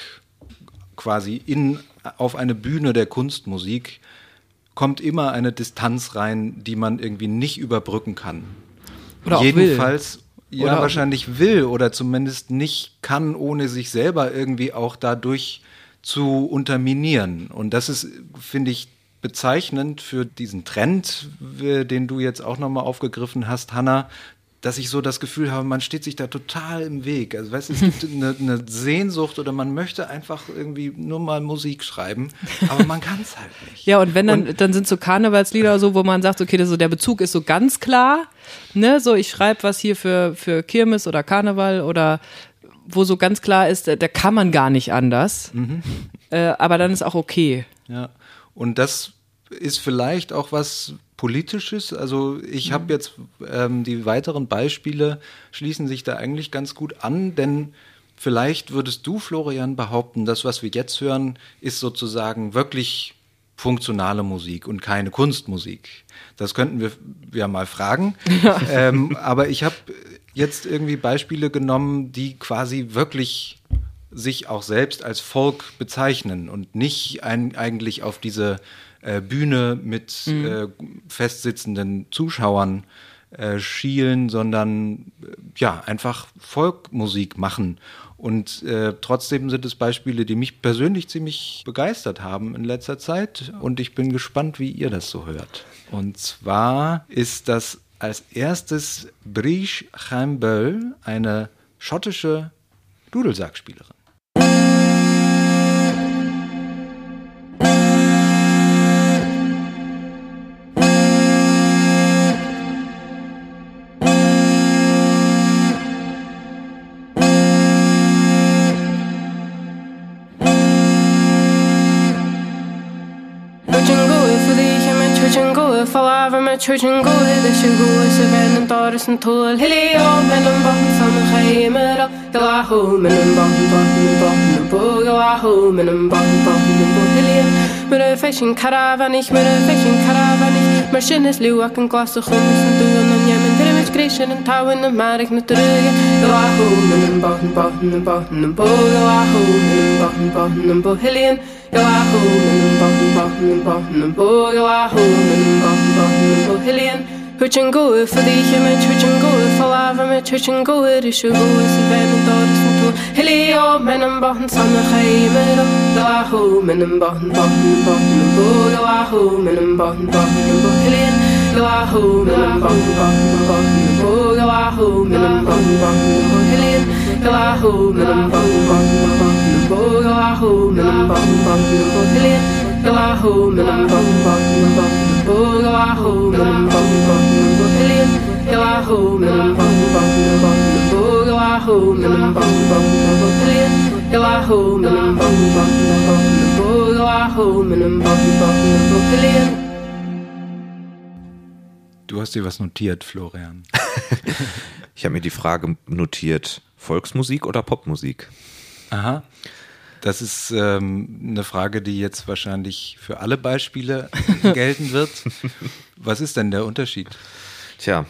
quasi auf eine Bühne der Kunstmusik kommt immer eine Distanz rein, die man irgendwie nicht überbrücken kann. Oder Jedenfalls, will. Ja, wahrscheinlich will oder zumindest nicht kann, ohne sich selber irgendwie auch dadurch zu unterminieren. Und das ist, finde ich, bezeichnend für diesen Trend, den du jetzt auch nochmal aufgegriffen hast, Hanna, dass ich so das Gefühl habe, man steht sich da total im Weg. Also weißt du, es gibt eine Sehnsucht oder man möchte einfach irgendwie nur mal Musik schreiben, aber man kann es halt nicht. Ja, und wenn dann sind so Karnevalslieder so, wo man sagt, okay, so der Bezug ist so ganz klar, ne, so ich schreibe was hier für Kirmes oder Karneval oder wo so ganz klar ist, da kann man gar nicht anders, aber dann ist auch okay. Ja, und das ist vielleicht auch was Politisches, also ich habe jetzt die weiteren Beispiele schließen sich da eigentlich ganz gut an, denn vielleicht würdest du, Florian, behaupten, das, was wir jetzt hören, ist sozusagen wirklich funktionale Musik und keine Kunstmusik. Das könnten wir ja mal fragen, aber ich habe jetzt irgendwie Beispiele genommen, die quasi wirklich sich auch selbst als Volk bezeichnen und nicht eigentlich auf diese Bühne mit festsitzenden Zuschauern schielen, sondern ja, einfach Folkmusik machen. Und trotzdem sind es Beispiele, die mich persönlich ziemlich begeistert haben in letzter Zeit. Und ich bin gespannt, wie ihr das so hört. Und zwar ist das als erstes Brigitte Chaim-Böll, eine schottische Dudelsackspielerin. Church and go the sugar seven and daughters and toll hilly on and bottom some khaymer go home and bottom go home and bottom hilly mit a fishing caravan ich mit a fishing caravan ich machine is luak and glass of khums and doing and yemen very much creation and towing and marriage not to go home and bottom go home and bottom hilly go home and bottom go home and bottom hillian church and go for the human church and go for lava me church and go it is go seven and daughters and two hilly oh men and bottom some khaymer go home and bottom go home and bottom hillian go home and bottom go home and bottom hillian go home and bottom go home and bottom hillian go home and bottom go home and bottom hillian go home and bottom go home and bottom hillian go home and bottom go home and bottom hillian. Du hast dir was notiert, Florian. Ich habe mir die Frage notiert, Volksmusik oder Popmusik? Aha. Das ist eine Frage, die jetzt wahrscheinlich für alle Beispiele gelten wird. Was ist denn der Unterschied? Tja,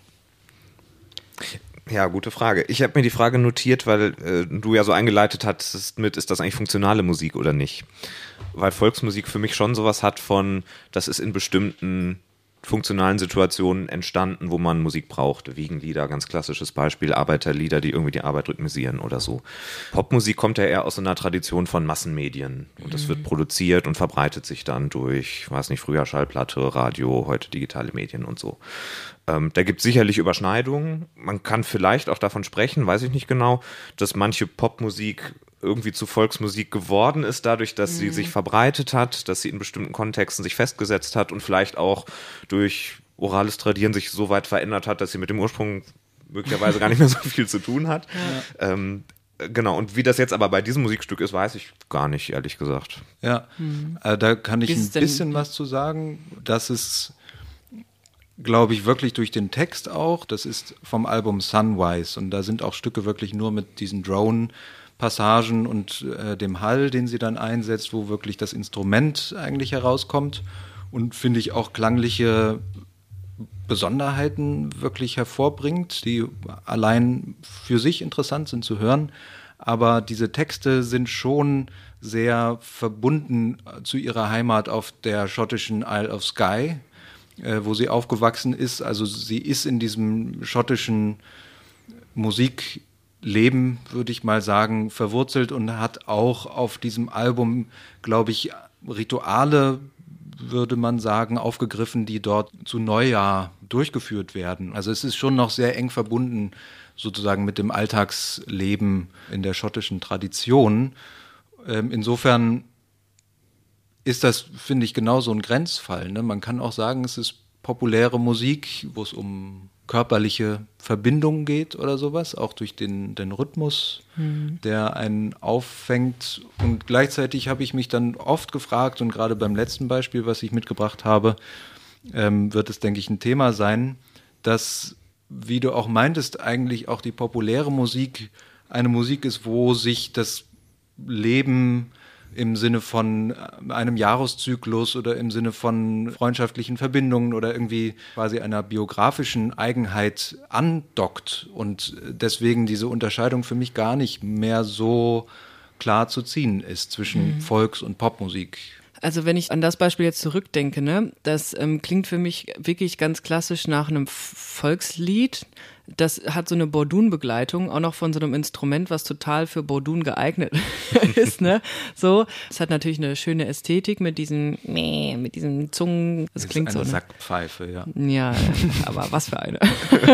ja, gute Frage. Ich habe mir die Frage notiert, weil du ja so eingeleitet hattest mit, ist das eigentlich funktionale Musik oder nicht? Weil Volksmusik für mich schon sowas hat von, das ist in bestimmten funktionalen Situationen entstanden, wo man Musik brauchte. Wiegenlieder, ganz klassisches Beispiel, Arbeiterlieder, die irgendwie die Arbeit rhythmisieren oder so. Popmusik kommt ja eher aus einer Tradition von Massenmedien und das wird produziert und verbreitet sich dann durch, ich weiß nicht, früher Schallplatte, Radio, heute digitale Medien und so. Da gibt es sicherlich Überschneidungen. Man kann vielleicht auch davon sprechen, weiß ich nicht genau, dass manche Popmusik irgendwie zu Volksmusik geworden ist, dadurch, dass sie sich verbreitet hat, dass sie in bestimmten Kontexten sich festgesetzt hat und vielleicht auch durch orales Tradieren sich so weit verändert hat, dass sie mit dem Ursprung möglicherweise gar nicht mehr so viel zu tun hat. Ja. Genau, und wie das jetzt aber bei diesem Musikstück ist, weiß ich gar nicht, ehrlich gesagt. Ja, da kann ich ein bisschen was zu sagen. Das ist, glaube ich, wirklich durch den Text auch. Das ist vom Album Sunwise und da sind auch Stücke wirklich nur mit diesen Drone-Passagen und dem Hall, den sie dann einsetzt, wo wirklich das Instrument eigentlich herauskommt und, finde ich, auch klangliche Besonderheiten wirklich hervorbringt, die allein für sich interessant sind zu hören. Aber diese Texte sind schon sehr verbunden zu ihrer Heimat auf der schottischen Isle of Skye, wo sie aufgewachsen ist. Also sie ist in diesem schottischen Musikleben, würde ich mal sagen, verwurzelt und hat auch auf diesem Album, glaube ich, Rituale, würde man sagen, aufgegriffen, die dort zu Neujahr durchgeführt werden. Also es ist schon noch sehr eng verbunden sozusagen mit dem Alltagsleben in der schottischen Tradition. Insofern ist das, finde ich, genau so ein Grenzfall. Ne? Man kann auch sagen, es ist populäre Musik, wo es um körperliche Verbindungen geht oder sowas, auch durch den Rhythmus, der einen auffängt. Und gleichzeitig habe ich mich dann oft gefragt, und gerade beim letzten Beispiel, was ich mitgebracht habe, wird es, denke ich, ein Thema sein, dass, wie du auch meintest, eigentlich auch die populäre Musik eine Musik ist, wo sich das Leben im Sinne von einem Jahreszyklus oder im Sinne von freundschaftlichen Verbindungen oder irgendwie quasi einer biografischen Eigenheit andockt und deswegen diese Unterscheidung für mich gar nicht mehr so klar zu ziehen ist zwischen Volks- und Popmusik. Also wenn ich an das Beispiel jetzt zurückdenke, ne, das klingt für mich wirklich ganz klassisch nach einem Volkslied. Das hat so eine Bordun-Begleitung, auch noch von so einem Instrument, was total für Bordun geeignet ist, ne? So, es hat natürlich eine schöne Ästhetik mit diesen Zungen. Das klingt ist so. Eine Sackpfeife, ja. Ja, aber was für eine.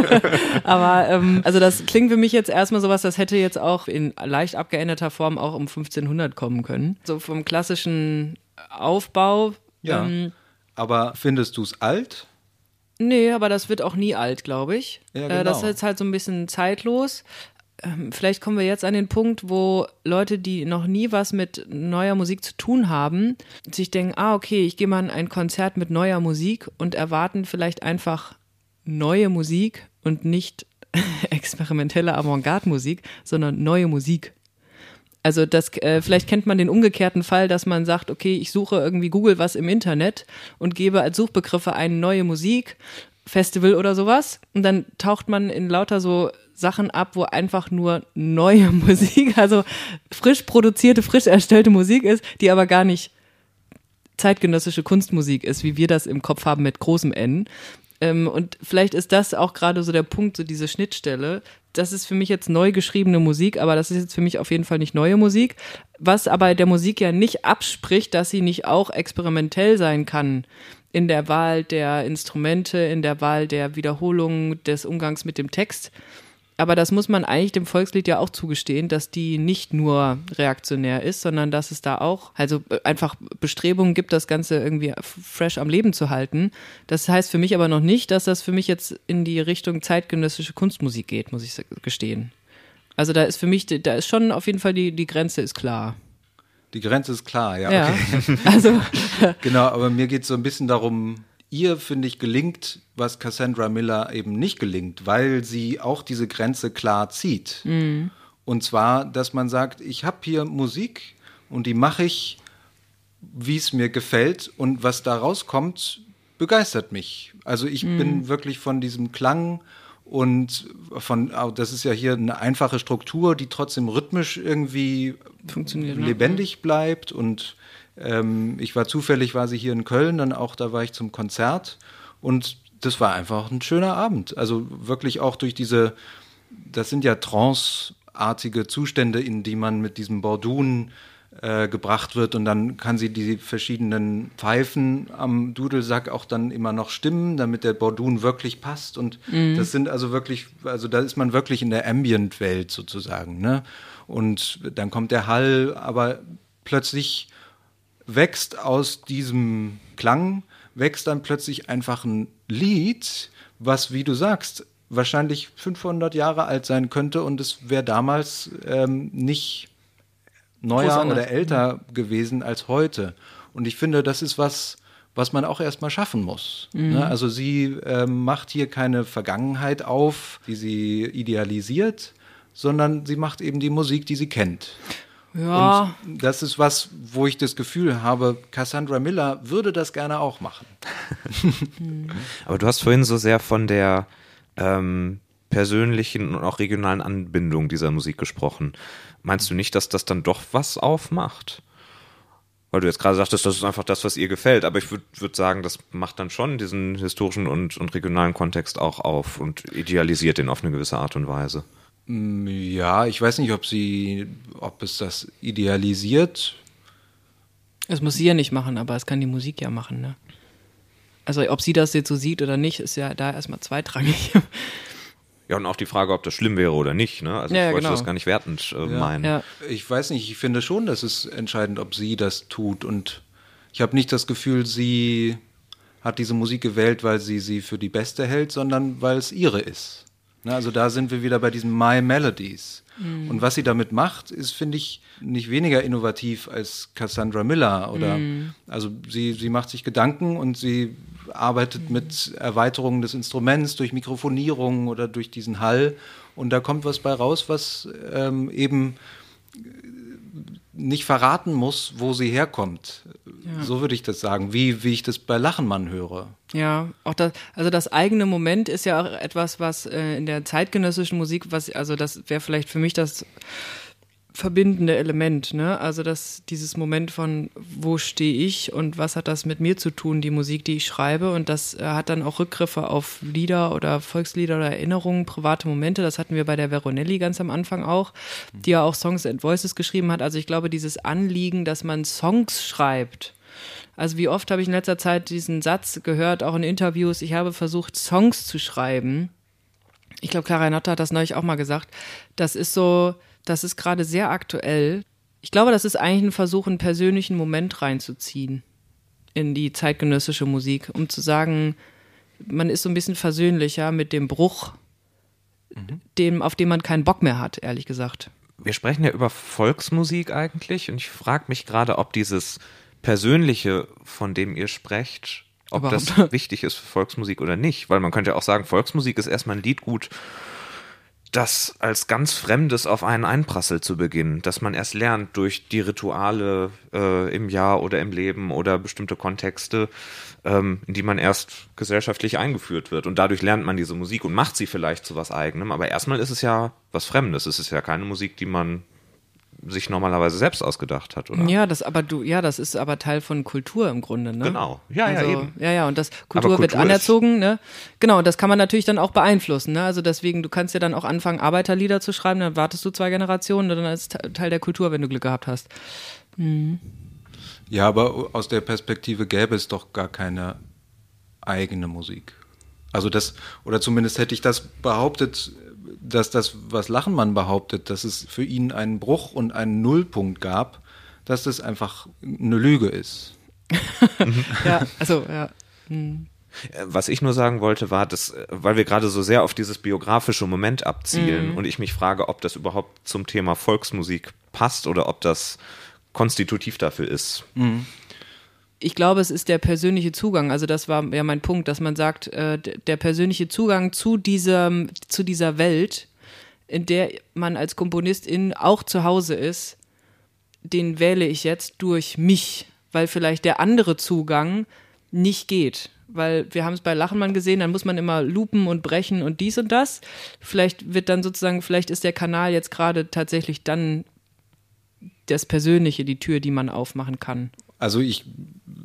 Aber also das klingt für mich jetzt erstmal sowas, das hätte jetzt auch in leicht abgeänderter Form auch um 1500 kommen können. So vom klassischen Aufbau. Ja. Aber findest du es alt? Nee, aber das wird auch nie alt, glaube ich. Ja, genau. Das ist jetzt halt so ein bisschen zeitlos. Vielleicht kommen wir jetzt an den Punkt, wo Leute, die noch nie was mit neuer Musik zu tun haben, sich denken, okay, ich gehe mal in ein Konzert mit neuer Musik und erwarten vielleicht einfach neue Musik und nicht experimentelle Avantgarde-Musik, sondern neue Musik. Also das, vielleicht kennt man den umgekehrten Fall, dass man sagt, okay, ich suche irgendwie Google was im Internet und gebe als Suchbegriffe ein neue Musik, Festival oder sowas und dann taucht man in lauter so Sachen ab, wo einfach nur neue Musik, also frisch produzierte, frisch erstellte Musik ist, die aber gar nicht zeitgenössische Kunstmusik ist, wie wir das im Kopf haben mit großem N. Und vielleicht ist das auch gerade so der Punkt, so diese Schnittstelle. Das ist für mich jetzt neu geschriebene Musik, aber das ist jetzt für mich auf jeden Fall nicht neue Musik. Was aber der Musik ja nicht abspricht, dass sie nicht auch experimentell sein kann in der Wahl der Instrumente, in der Wahl der Wiederholung des Umgangs mit dem Text. Aber das muss man eigentlich dem Volkslied ja auch zugestehen, dass die nicht nur reaktionär ist, sondern dass es da auch also einfach Bestrebungen gibt, das Ganze irgendwie fresh am Leben zu halten. Das heißt für mich aber noch nicht, dass das für mich jetzt in die Richtung zeitgenössische Kunstmusik geht, muss ich gestehen. Also da ist für mich, da ist schon auf jeden Fall die Grenze ist klar. Die Grenze ist klar, ja. Ja, Okay. also genau, aber mir geht es so ein bisschen darum, ihr, finde ich, gelingt, was Cassandra Miller eben nicht gelingt, weil sie auch diese Grenze klar zieht. Mhm. Und zwar, dass man sagt, ich habe hier Musik und die mache ich, wie es mir gefällt und was da rauskommt, begeistert mich. Also ich bin wirklich von diesem Klang und das ist ja hier eine einfache Struktur, die trotzdem rhythmisch irgendwie funktioniert, lebendig bleibt und war sie hier in Köln, dann auch da war ich zum Konzert Und das war einfach ein schöner Abend. Also wirklich auch durch das sind ja tranceartige Zustände, in die man mit diesem Bordun gebracht wird, und dann kann sie die verschiedenen Pfeifen am Dudelsack auch dann immer noch stimmen, damit der Bordun wirklich passt, und das sind also wirklich, also da ist man wirklich in der Ambient-Welt sozusagen, ne? Und dann kommt der Hall, aber plötzlich wächst aus diesem Klang, wächst dann plötzlich einfach ein Lied, was, wie du sagst, wahrscheinlich 500 Jahre alt sein könnte, und es wäre damals nicht neuer oder älter gewesen als heute. Und ich finde, das ist was man auch erstmal schaffen muss. Ne? Also sie macht hier keine Vergangenheit auf, die sie idealisiert, sondern sie macht eben die Musik, die sie kennt. Ja. Und das ist was, wo ich das Gefühl habe, Cassandra Miller würde das gerne auch machen. Aber du hast vorhin so sehr von der persönlichen und auch regionalen Anbindung dieser Musik gesprochen. Meinst du nicht, dass das dann doch was aufmacht? Weil du jetzt gerade sagtest, das ist einfach das, was ihr gefällt. Aber ich würde sagen, das macht dann schon diesen historischen und regionalen Kontext auch auf und idealisiert den auf eine gewisse Art und Weise. Ja, ich weiß nicht, ob es das idealisiert. Das muss sie ja nicht machen, aber es kann die Musik ja machen, ne? Also ob sie das jetzt so sieht oder nicht, ist ja da erstmal zweitrangig. Ja, und auch die Frage, ob das schlimm wäre oder nicht, ne? Also Ja, ich wollte genau. das gar nicht wertend meinen. Ja. Ich weiß nicht, ich finde schon, dass es entscheidend, ob sie das tut. Und ich habe nicht das Gefühl, sie hat diese Musik gewählt, weil sie für die beste hält, sondern weil es ihre ist. Ne, also da sind wir wieder bei diesen My Melodies. Und was sie damit macht, ist, finde ich, nicht weniger innovativ als Cassandra Miller. Also sie macht sich Gedanken und sie arbeitet mit Erweiterungen des Instruments durch Mikrofonierung oder durch diesen Hall. Und da kommt was bei raus, was eben nicht verraten muss, wo sie herkommt. Ja. So würde ich das sagen, wie ich das bei Lachenmann höre. Ja, auch das eigene Moment ist ja auch etwas, was in der zeitgenössischen Musik, das wäre vielleicht für mich das verbindende Element, ne? Also dieses Moment von, wo stehe ich und was hat das mit mir zu tun, die Musik, die ich schreibe, und das hat dann auch Rückgriffe auf Lieder oder Volkslieder oder Erinnerungen, private Momente, das hatten wir bei der Veronelli ganz am Anfang auch, die ja auch Songs and Voices geschrieben hat. Also ich glaube, dieses Anliegen, dass man Songs schreibt, also wie oft habe ich in letzter Zeit diesen Satz gehört, auch in Interviews, ich habe versucht, Songs zu schreiben. Ich glaube, Clara Notta hat das neulich auch mal gesagt. Das ist gerade sehr aktuell. Ich glaube, das ist eigentlich ein Versuch, einen persönlichen Moment reinzuziehen in die zeitgenössische Musik, um zu sagen, man ist so ein bisschen versöhnlicher mit dem Bruch, auf den man keinen Bock mehr hat, ehrlich gesagt. Wir sprechen ja über Volksmusik eigentlich, und ich frage mich gerade, ob dieses Persönliche, von dem ihr sprecht, ob das wichtig ist für Volksmusik oder nicht. Weil man könnte ja auch sagen, Volksmusik ist erstmal ein Liedgut, das als ganz Fremdes auf einen einprasselt zu Beginn, dass man erst lernt durch die Rituale im Jahr oder im Leben oder bestimmte Kontexte, in die man erst gesellschaftlich eingeführt wird. Und dadurch lernt man diese Musik und macht sie vielleicht zu was Eigenem. Aber erstmal ist es ja was Fremdes. Es ist ja keine Musik, die man sich normalerweise selbst ausgedacht hat, oder? Ja, das ist aber Teil von Kultur im Grunde, ne? Genau, ja, eben. Ja, und Kultur wird anerzogen, ne? Genau, und das kann man natürlich dann auch beeinflussen, ne? Also deswegen, du kannst ja dann auch anfangen, Arbeiterlieder zu schreiben, dann wartest du 2 Generationen, dann ist es Teil der Kultur, wenn du Glück gehabt hast. Mhm. Ja, aber aus der Perspektive gäbe es doch gar keine eigene Musik. Also oder zumindest hätte ich das behauptet, dass das, was Lachenmann behauptet, dass es für ihn einen Bruch und einen Nullpunkt gab, dass das einfach eine Lüge ist. Ja, also, ja. Mhm. Was ich nur sagen wollte, war, dass, weil wir gerade so sehr auf dieses biografische Moment abzielen und ich mich frage, ob das überhaupt zum Thema Volksmusik passt oder ob das konstitutiv dafür ist. Mhm. Ich glaube, es ist der persönliche Zugang. Also das war ja mein Punkt, dass man sagt, der persönliche Zugang zu dieser Welt, in der man als Komponistin auch zu Hause ist, den wähle ich jetzt durch mich, weil vielleicht der andere Zugang nicht geht. Weil wir haben es bei Lachenmann gesehen, dann muss man immer lupen und brechen und dies und das. Vielleicht ist der Kanal jetzt gerade tatsächlich dann das Persönliche, die Tür, die man aufmachen kann. Also ich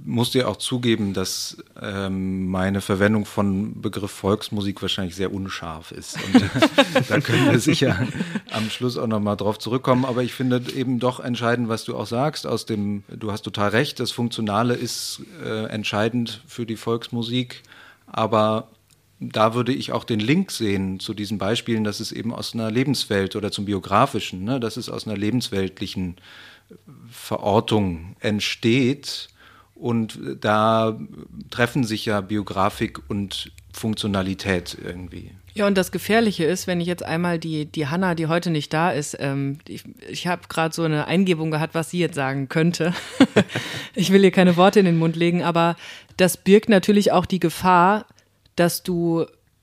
muss dir auch zugeben, dass meine Verwendung von Begriff Volksmusik wahrscheinlich sehr unscharf ist. Und da können wir sicher am Schluss auch nochmal drauf zurückkommen. Aber ich finde eben doch entscheidend, was du auch sagst. Du hast total recht, das Funktionale ist entscheidend für die Volksmusik. Aber da würde ich auch den Link sehen zu diesen Beispielen, dass es eben aus einer Lebenswelt oder zum Biografischen, ne, dass es aus einer lebensweltlichen Verortung entsteht. Und da treffen sich ja Biografik und Funktionalität irgendwie. Ja, und das Gefährliche ist, wenn ich jetzt einmal die Hanna, die heute nicht da ist, ich habe gerade so eine Eingebung gehabt, was sie jetzt sagen könnte. Ich will ihr keine Worte in den Mund legen, aber das birgt natürlich auch die Gefahr, dass du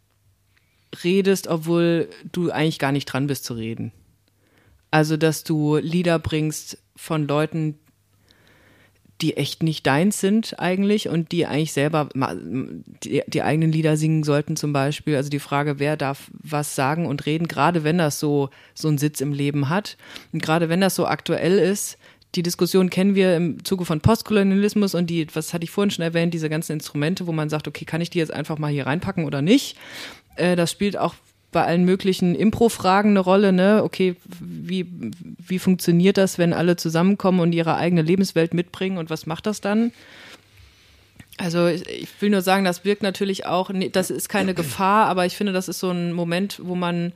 redest, obwohl du eigentlich gar nicht dran bist zu reden. Also, dass du Lieder bringst von Leuten, die echt nicht deins sind eigentlich und die eigentlich selber die eigenen Lieder singen sollten zum Beispiel. Also die Frage, wer darf was sagen und reden, gerade wenn das so einen Sitz im Leben hat und gerade wenn das so aktuell ist. Die Diskussion kennen wir im Zuge von Postkolonialismus und was hatte ich vorhin schon erwähnt, diese ganzen Instrumente, wo man sagt, okay, kann ich die jetzt einfach mal hier reinpacken oder nicht? Das spielt auch bei allen möglichen Impro-Fragen eine Rolle, ne? Okay, wie funktioniert das, wenn alle zusammenkommen und ihre eigene Lebenswelt mitbringen und was macht das dann? Also ich will nur sagen, das wirkt natürlich auch, das ist keine Gefahr, aber ich finde, das ist so ein Moment, wo man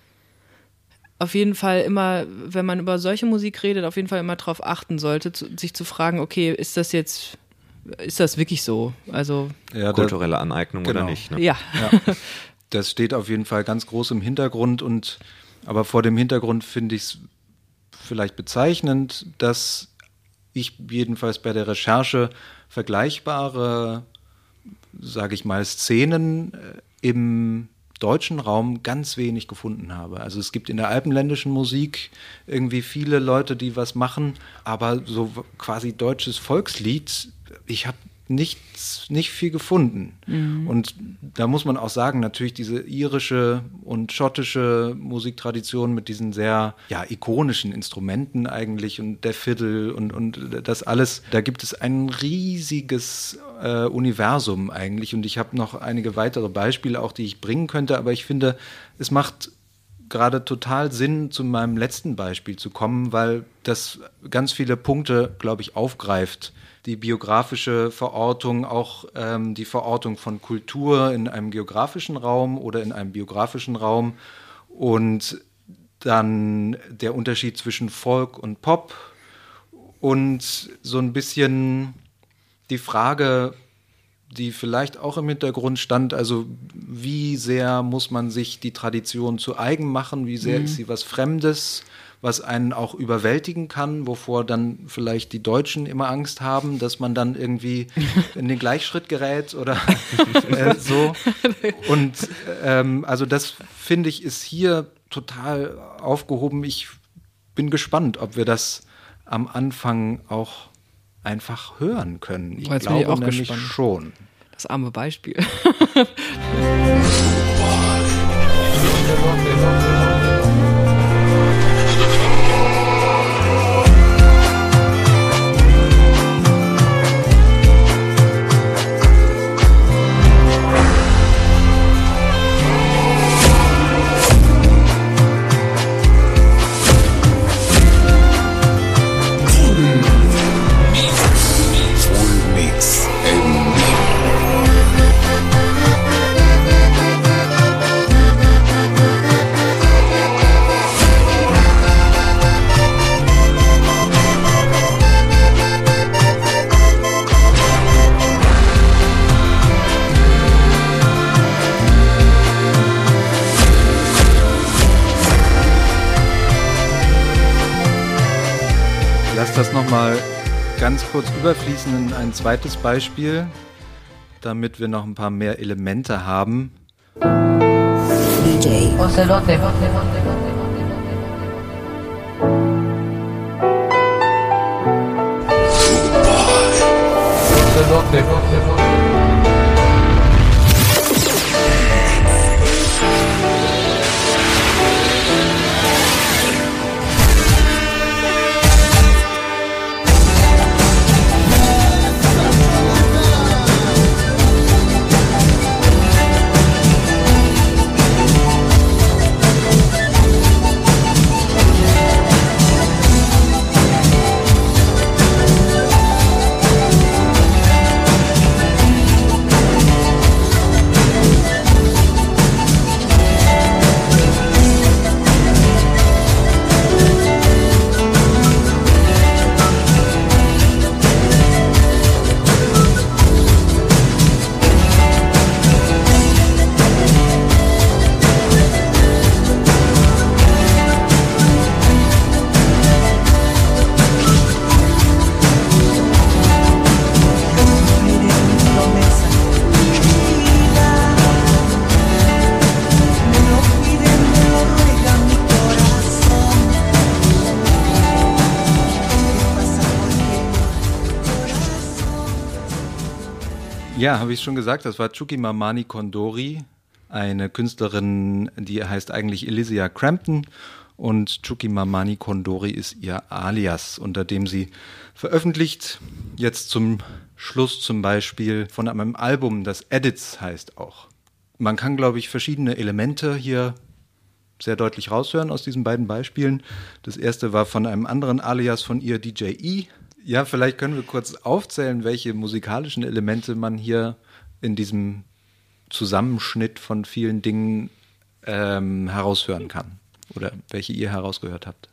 auf jeden Fall immer, wenn man über solche Musik redet, auf jeden Fall immer darauf achten sollte, sich zu fragen, okay, ist das wirklich so? Also ja, kulturelle Aneignung genau. Oder nicht? Ne? Ja. Das steht auf jeden Fall ganz groß im Hintergrund aber vor dem Hintergrund finde ich es vielleicht bezeichnend, dass ich jedenfalls bei der Recherche vergleichbare, sage ich mal, Szenen im deutschen Raum ganz wenig gefunden habe. Also es gibt in der alpenländischen Musik irgendwie viele Leute, die was machen, aber so quasi deutsches Volkslied, ich habe nicht viel gefunden. Mhm. Und da muss man auch sagen, natürlich diese irische und schottische Musiktradition mit diesen sehr ikonischen Instrumenten eigentlich und der Fiddle und das alles, da gibt es ein riesiges Universum eigentlich und ich habe noch einige weitere Beispiele auch, die ich bringen könnte, aber ich finde, es macht gerade total Sinn, zu meinem letzten Beispiel zu kommen, weil das ganz viele Punkte, glaube ich, aufgreift. Die biografische Verortung, auch die Verortung von Kultur in einem geografischen Raum oder in einem biografischen Raum und dann der Unterschied zwischen Folk und Pop und so ein bisschen die Frage, die vielleicht auch im Hintergrund stand, also wie sehr muss man sich die Tradition zu eigen machen, wie sehr ist sie was Fremdes, was einen auch überwältigen kann, wovor dann vielleicht die Deutschen immer Angst haben, dass man dann irgendwie in den Gleichschritt gerät oder so. Und also das, finde ich, ist hier total aufgehoben. Ich bin gespannt, ob wir das am Anfang auch einfach hören können. Ich glaube auch nämlich gespannt. Schon. Das arme Beispiel. Lass das nochmal ganz kurz überfließen in ein zweites Beispiel, damit wir noch ein paar mehr Elemente haben. DJ Ocelote. Ja, habe ich schon gesagt, das war Chukimamani Kondori, eine Künstlerin, die heißt eigentlich Elysia Crampton und Chukimamani Kondori ist ihr Alias, unter dem sie veröffentlicht. Jetzt zum Schluss zum Beispiel von einem Album, das Edits heißt auch. Man kann, glaube ich, verschiedene Elemente hier sehr deutlich raushören aus diesen beiden Beispielen. Das erste war von einem anderen Alias von ihr, DJ E. Ja, vielleicht können wir kurz aufzählen, welche musikalischen Elemente man hier in diesem Zusammenschnitt von vielen Dingen heraushören kann. Oder welche ihr herausgehört habt.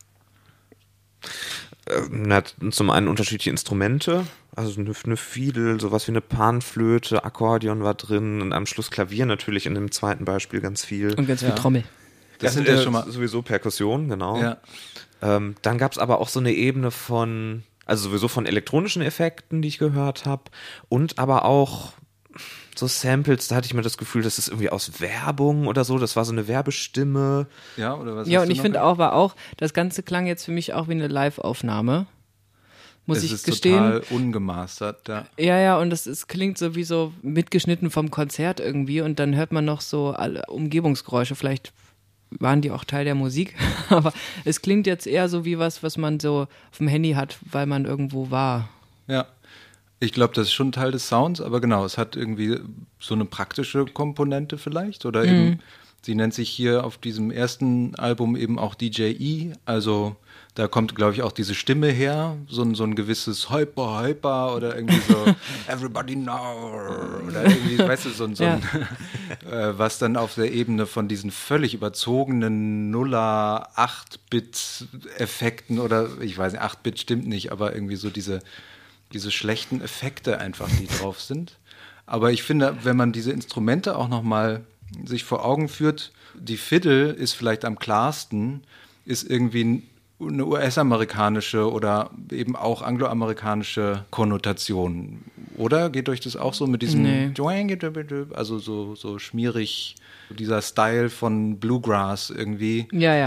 Zum einen unterschiedliche Instrumente, also eine Fiedel, sowas wie eine Panflöte, Akkordeon war drin und am Schluss Klavier natürlich in dem zweiten Beispiel ganz viel. Und ganz viel Trommel. Das sind ja schon mal sowieso Perkussion, genau. Ja. Dann gab es aber auch so eine Ebene von, also sowieso von elektronischen Effekten, die ich gehört habe und aber auch so Samples, da hatte ich mir das Gefühl, das ist irgendwie aus Werbung oder so, das war so eine Werbestimme. Ja, oder was? Ja, und ich finde auch, das Ganze klang jetzt für mich auch wie eine Live-Aufnahme. Muss ich gestehen. Es ist total ungemastert. Ja, und es klingt so wie so mitgeschnitten vom Konzert irgendwie und dann hört man noch so alle Umgebungsgeräusche, vielleicht waren die auch Teil der Musik, aber es klingt jetzt eher so wie was man so auf dem Handy hat, weil man irgendwo war. Ja. Ich glaube, das ist schon Teil des Sounds, aber genau, es hat irgendwie so eine praktische Komponente vielleicht oder eben, sie nennt sich hier auf diesem ersten Album eben auch DJ E, also da kommt, glaube ich, auch diese Stimme her, so ein gewisses Hyper oder irgendwie so Everybody Now oder irgendwie, weißt du, so ein was dann auf der Ebene von diesen völlig überzogenen Nuller 8-Bit-Effekten oder ich weiß nicht, 8-Bit stimmt nicht, aber irgendwie so diese schlechten Effekte einfach, die drauf sind. Aber ich finde, wenn man diese Instrumente auch nochmal sich vor Augen führt, die Fiddle ist vielleicht am klarsten, ist irgendwie eine US-amerikanische oder eben auch angloamerikanische Konnotation. Oder geht euch das auch so mit diesem, also so schmierig, dieser Style von Bluegrass irgendwie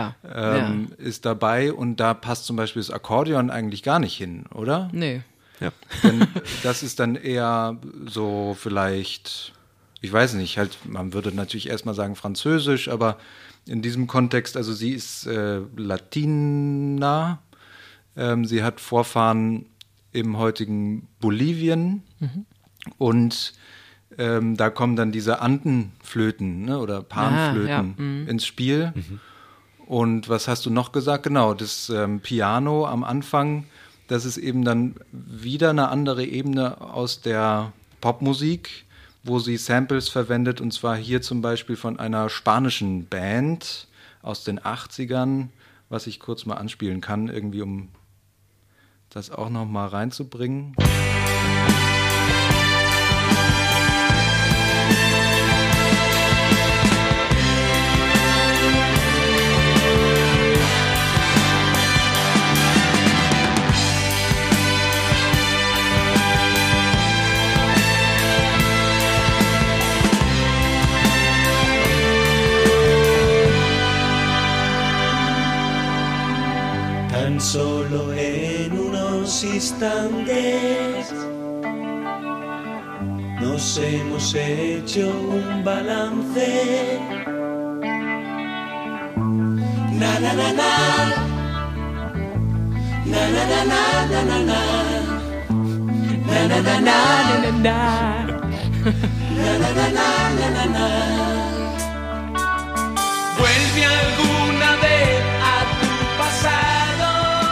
ist dabei und da passt zum Beispiel das Akkordeon eigentlich gar nicht hin, oder? Nee. Ja. Denn das ist dann eher so vielleicht, ich weiß nicht, halt, man würde natürlich erstmal sagen Französisch, aber in diesem Kontext, also sie ist Latina, sie hat Vorfahren im heutigen Bolivien und da kommen dann diese Andenflöten, ne, oder Panflöten ins Spiel. Und was hast du noch gesagt? Genau, das Piano am Anfang, das ist eben dann wieder eine andere Ebene aus der Popmusik, wo sie Samples verwendet, und zwar hier zum Beispiel von einer spanischen Band aus den 80ern, was ich kurz mal anspielen kann, irgendwie um das auch noch mal reinzubringen. Tan solo en unos instantes nos hemos hecho un balance. Na na na na, na na na na na na na, na na na na na na, na na na na na na. Vuelve alguna vez a tu pasado.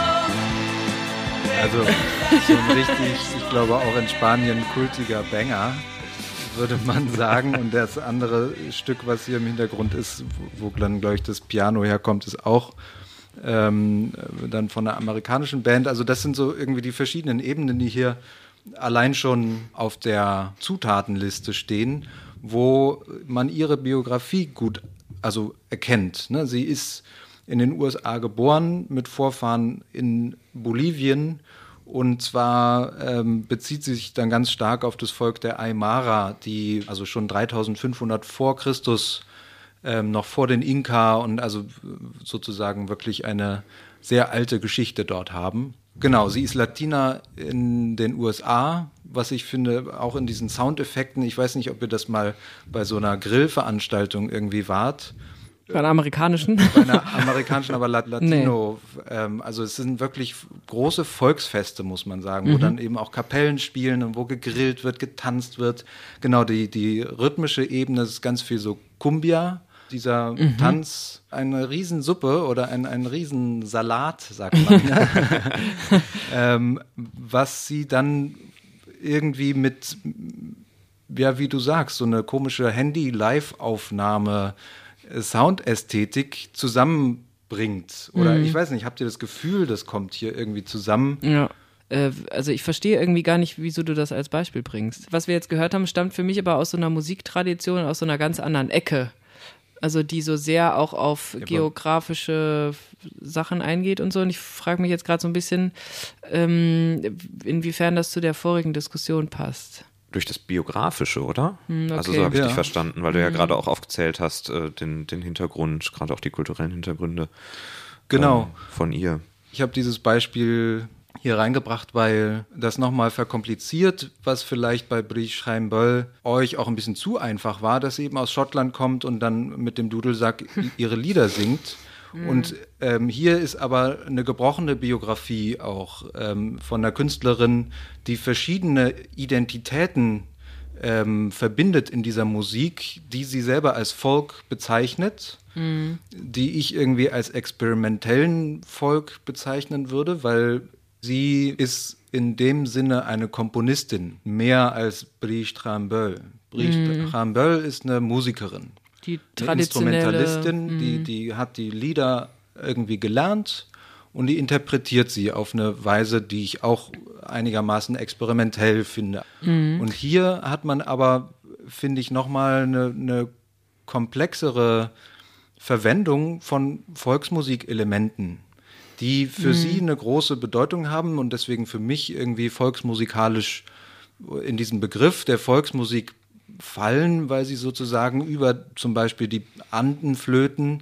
Also so ein richtig, ich glaube auch in Spanien kultiger Banger, würde man sagen. Und das andere Stück, was hier im Hintergrund ist, wo dann, glaube ich, das Piano herkommt, ist auch dann von einer amerikanischen Band. Also das sind so irgendwie die verschiedenen Ebenen, die hier allein schon auf der Zutatenliste stehen, wo man ihre Biografie gut erkennt. Ne? Sie ist in den USA geboren, mit Vorfahren in Bolivien. Und zwar bezieht sie sich dann ganz stark auf das Volk der Aymara, die also schon 3500 vor Christus, noch vor den Inka und also sozusagen wirklich eine sehr alte Geschichte dort haben. Genau, sie ist Latina in den USA, was ich finde, auch in diesen Soundeffekten, ich weiß nicht, ob ihr das mal bei so einer Grillveranstaltung irgendwie wart. Bei einer amerikanischen? Bei einer amerikanischen, aber Latino. Nee. Also es sind wirklich große Volksfeste, muss man sagen, wo dann eben auch Kapellen spielen und wo gegrillt wird, getanzt wird. Genau, die rhythmische Ebene ist ganz viel so Cumbia. Dieser Tanz, eine Riesensuppe oder ein Riesensalat, sagt man. Was sie dann irgendwie mit, ja, wie du sagst, so eine komische Handy-Live-Aufnahme, Soundästhetik zusammenbringt. Oder ich weiß nicht, habt ihr das Gefühl, das kommt hier irgendwie zusammen? Ja. Also ich verstehe irgendwie gar nicht, wieso du das als Beispiel bringst. Was wir jetzt gehört haben, stammt für mich aber aus so einer Musiktradition, aus so einer ganz anderen Ecke. Also die so sehr auch auf geografische Sachen eingeht und so. Und ich frage mich jetzt gerade so ein bisschen, inwiefern das zu der vorigen Diskussion passt. Durch das Biografische, oder? Okay. Also so habe ich dich verstanden, weil du ja gerade auch aufgezählt hast, den Hintergrund, gerade auch die kulturellen Hintergründe von ihr. Ich habe dieses Beispiel hier reingebracht, weil das nochmal verkompliziert, was vielleicht bei Brigitte Heimboll euch auch ein bisschen zu einfach war, dass sie eben aus Schottland kommt und dann mit dem Dudelsack ihre Lieder singt. Und hier ist aber eine gebrochene Biografie auch von einer Künstlerin, die verschiedene Identitäten verbindet in dieser Musik, die sie selber als Folk bezeichnet, die ich irgendwie als experimentellen Folk bezeichnen würde, weil sie ist in dem Sinne eine Komponistin, mehr als Brigitte Heimboll. Brigitte Heimboll ist eine Musikerin. Die eine Instrumentalistin, die hat die Lieder irgendwie gelernt und die interpretiert sie auf eine Weise, die ich auch einigermaßen experimentell finde. Und hier hat man aber, finde ich, nochmal eine komplexere Verwendung von Volksmusikelementen, die für sie eine große Bedeutung haben und deswegen für mich irgendwie volksmusikalisch in diesen Begriff der Volksmusik fallen, weil sie sozusagen über zum Beispiel die Andenflöten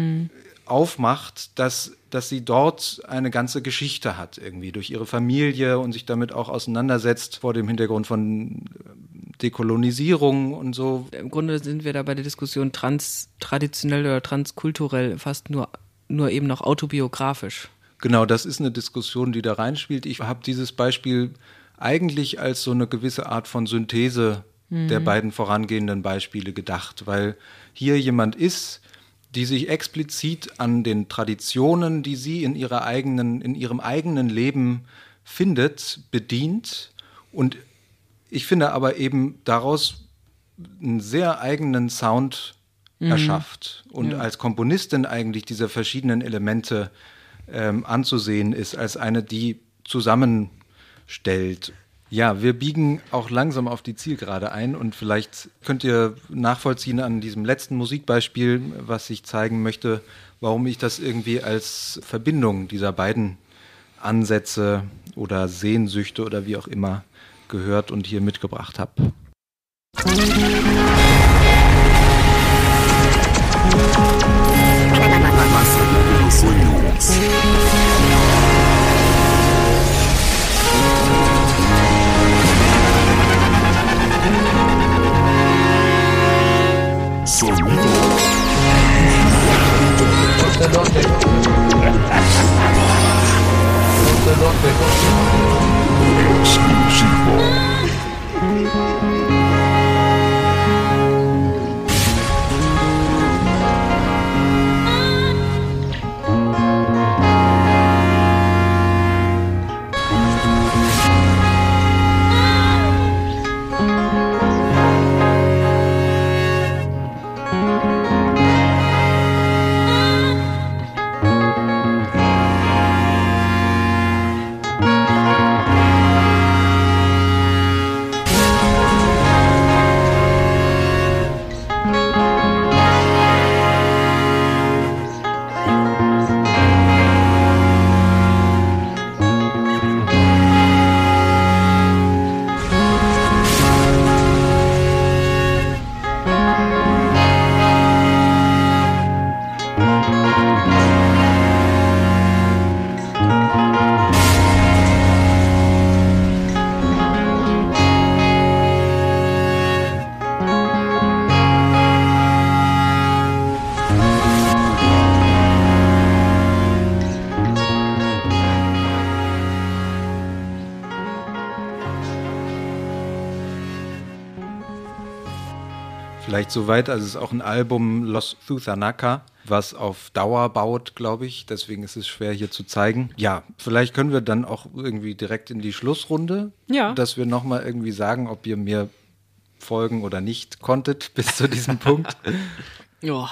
aufmacht, dass sie dort eine ganze Geschichte hat, irgendwie durch ihre Familie und sich damit auch auseinandersetzt vor dem Hintergrund von Dekolonisierung und so. Im Grunde sind wir da bei der Diskussion transtraditionell oder transkulturell, fast nur eben noch autobiografisch. Genau, das ist eine Diskussion, die da reinspielt. Ich habe dieses Beispiel eigentlich als so eine gewisse Art von Synthese der beiden vorangehenden Beispiele gedacht, weil hier jemand ist, die sich explizit an den Traditionen, die sie in ihrem eigenen Leben findet, bedient und ich finde aber eben daraus einen sehr eigenen Sound erschafft und als Komponistin eigentlich diese verschiedenen Elemente anzusehen ist, als eine, die zusammenstellt. Ja, wir biegen auch langsam auf die Zielgerade ein und vielleicht könnt ihr nachvollziehen an diesem letzten Musikbeispiel, was ich zeigen möchte, warum ich das irgendwie als Verbindung dieser beiden Ansätze oder Sehnsüchte oder wie auch immer gehört und hier mitgebracht habe. Vielleicht soweit, also es ist auch ein Album Los Thuthanaka, was auf Dauer baut, glaube ich. Deswegen ist es schwer hier zu zeigen. Ja, vielleicht können wir dann auch irgendwie direkt in die Schlussrunde, dass wir nochmal irgendwie sagen, ob ihr mir folgen oder nicht konntet bis zu diesem Punkt. Ja.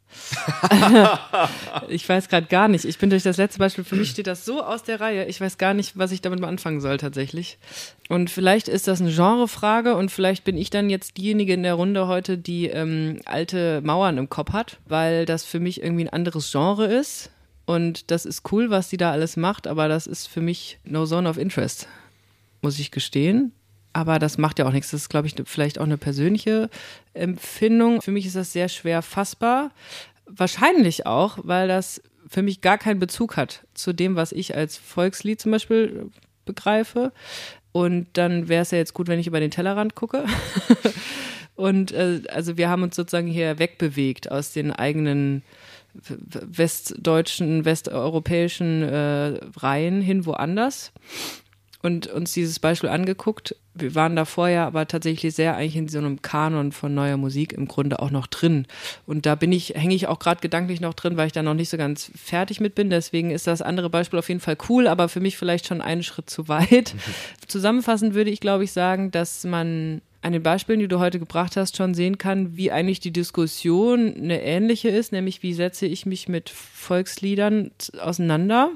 Ich weiß gerade gar nicht. Ich bin durch das letzte Beispiel, für mich steht das so aus der Reihe. Ich weiß gar nicht, was ich damit mal anfangen soll tatsächlich. Und vielleicht ist das eine Genrefrage und vielleicht bin ich dann jetzt diejenige in der Runde heute, die alte Mauern im Kopf hat, weil das für mich irgendwie ein anderes Genre ist. Und das ist cool, was die da alles macht, aber das ist für mich no zone of interest, muss ich gestehen. Aber das macht ja auch nichts. Das ist, glaube ich, vielleicht auch eine persönliche Empfindung. Für mich ist das sehr schwer fassbar. Wahrscheinlich auch, weil das für mich gar keinen Bezug hat zu dem, was ich als Volkslied zum Beispiel begreife. Und dann wäre es ja jetzt gut, wenn ich über den Tellerrand gucke. Und also wir haben uns sozusagen hier wegbewegt aus den eigenen westdeutschen, westeuropäischen Reihen hin woanders. Und uns dieses Beispiel angeguckt. Wir waren da vorher aber tatsächlich sehr eigentlich in so einem Kanon von neuer Musik im Grunde auch noch drin. Und da hänge ich auch gerade gedanklich noch drin, weil ich da noch nicht so ganz fertig mit bin. Deswegen ist das andere Beispiel auf jeden Fall cool, aber für mich vielleicht schon einen Schritt zu weit. Zusammenfassend würde ich, glaube ich, sagen, dass man an den Beispielen, die du heute gebracht hast, schon sehen kann, wie eigentlich die Diskussion eine ähnliche ist, nämlich wie setze ich mich mit Volksliedern auseinander.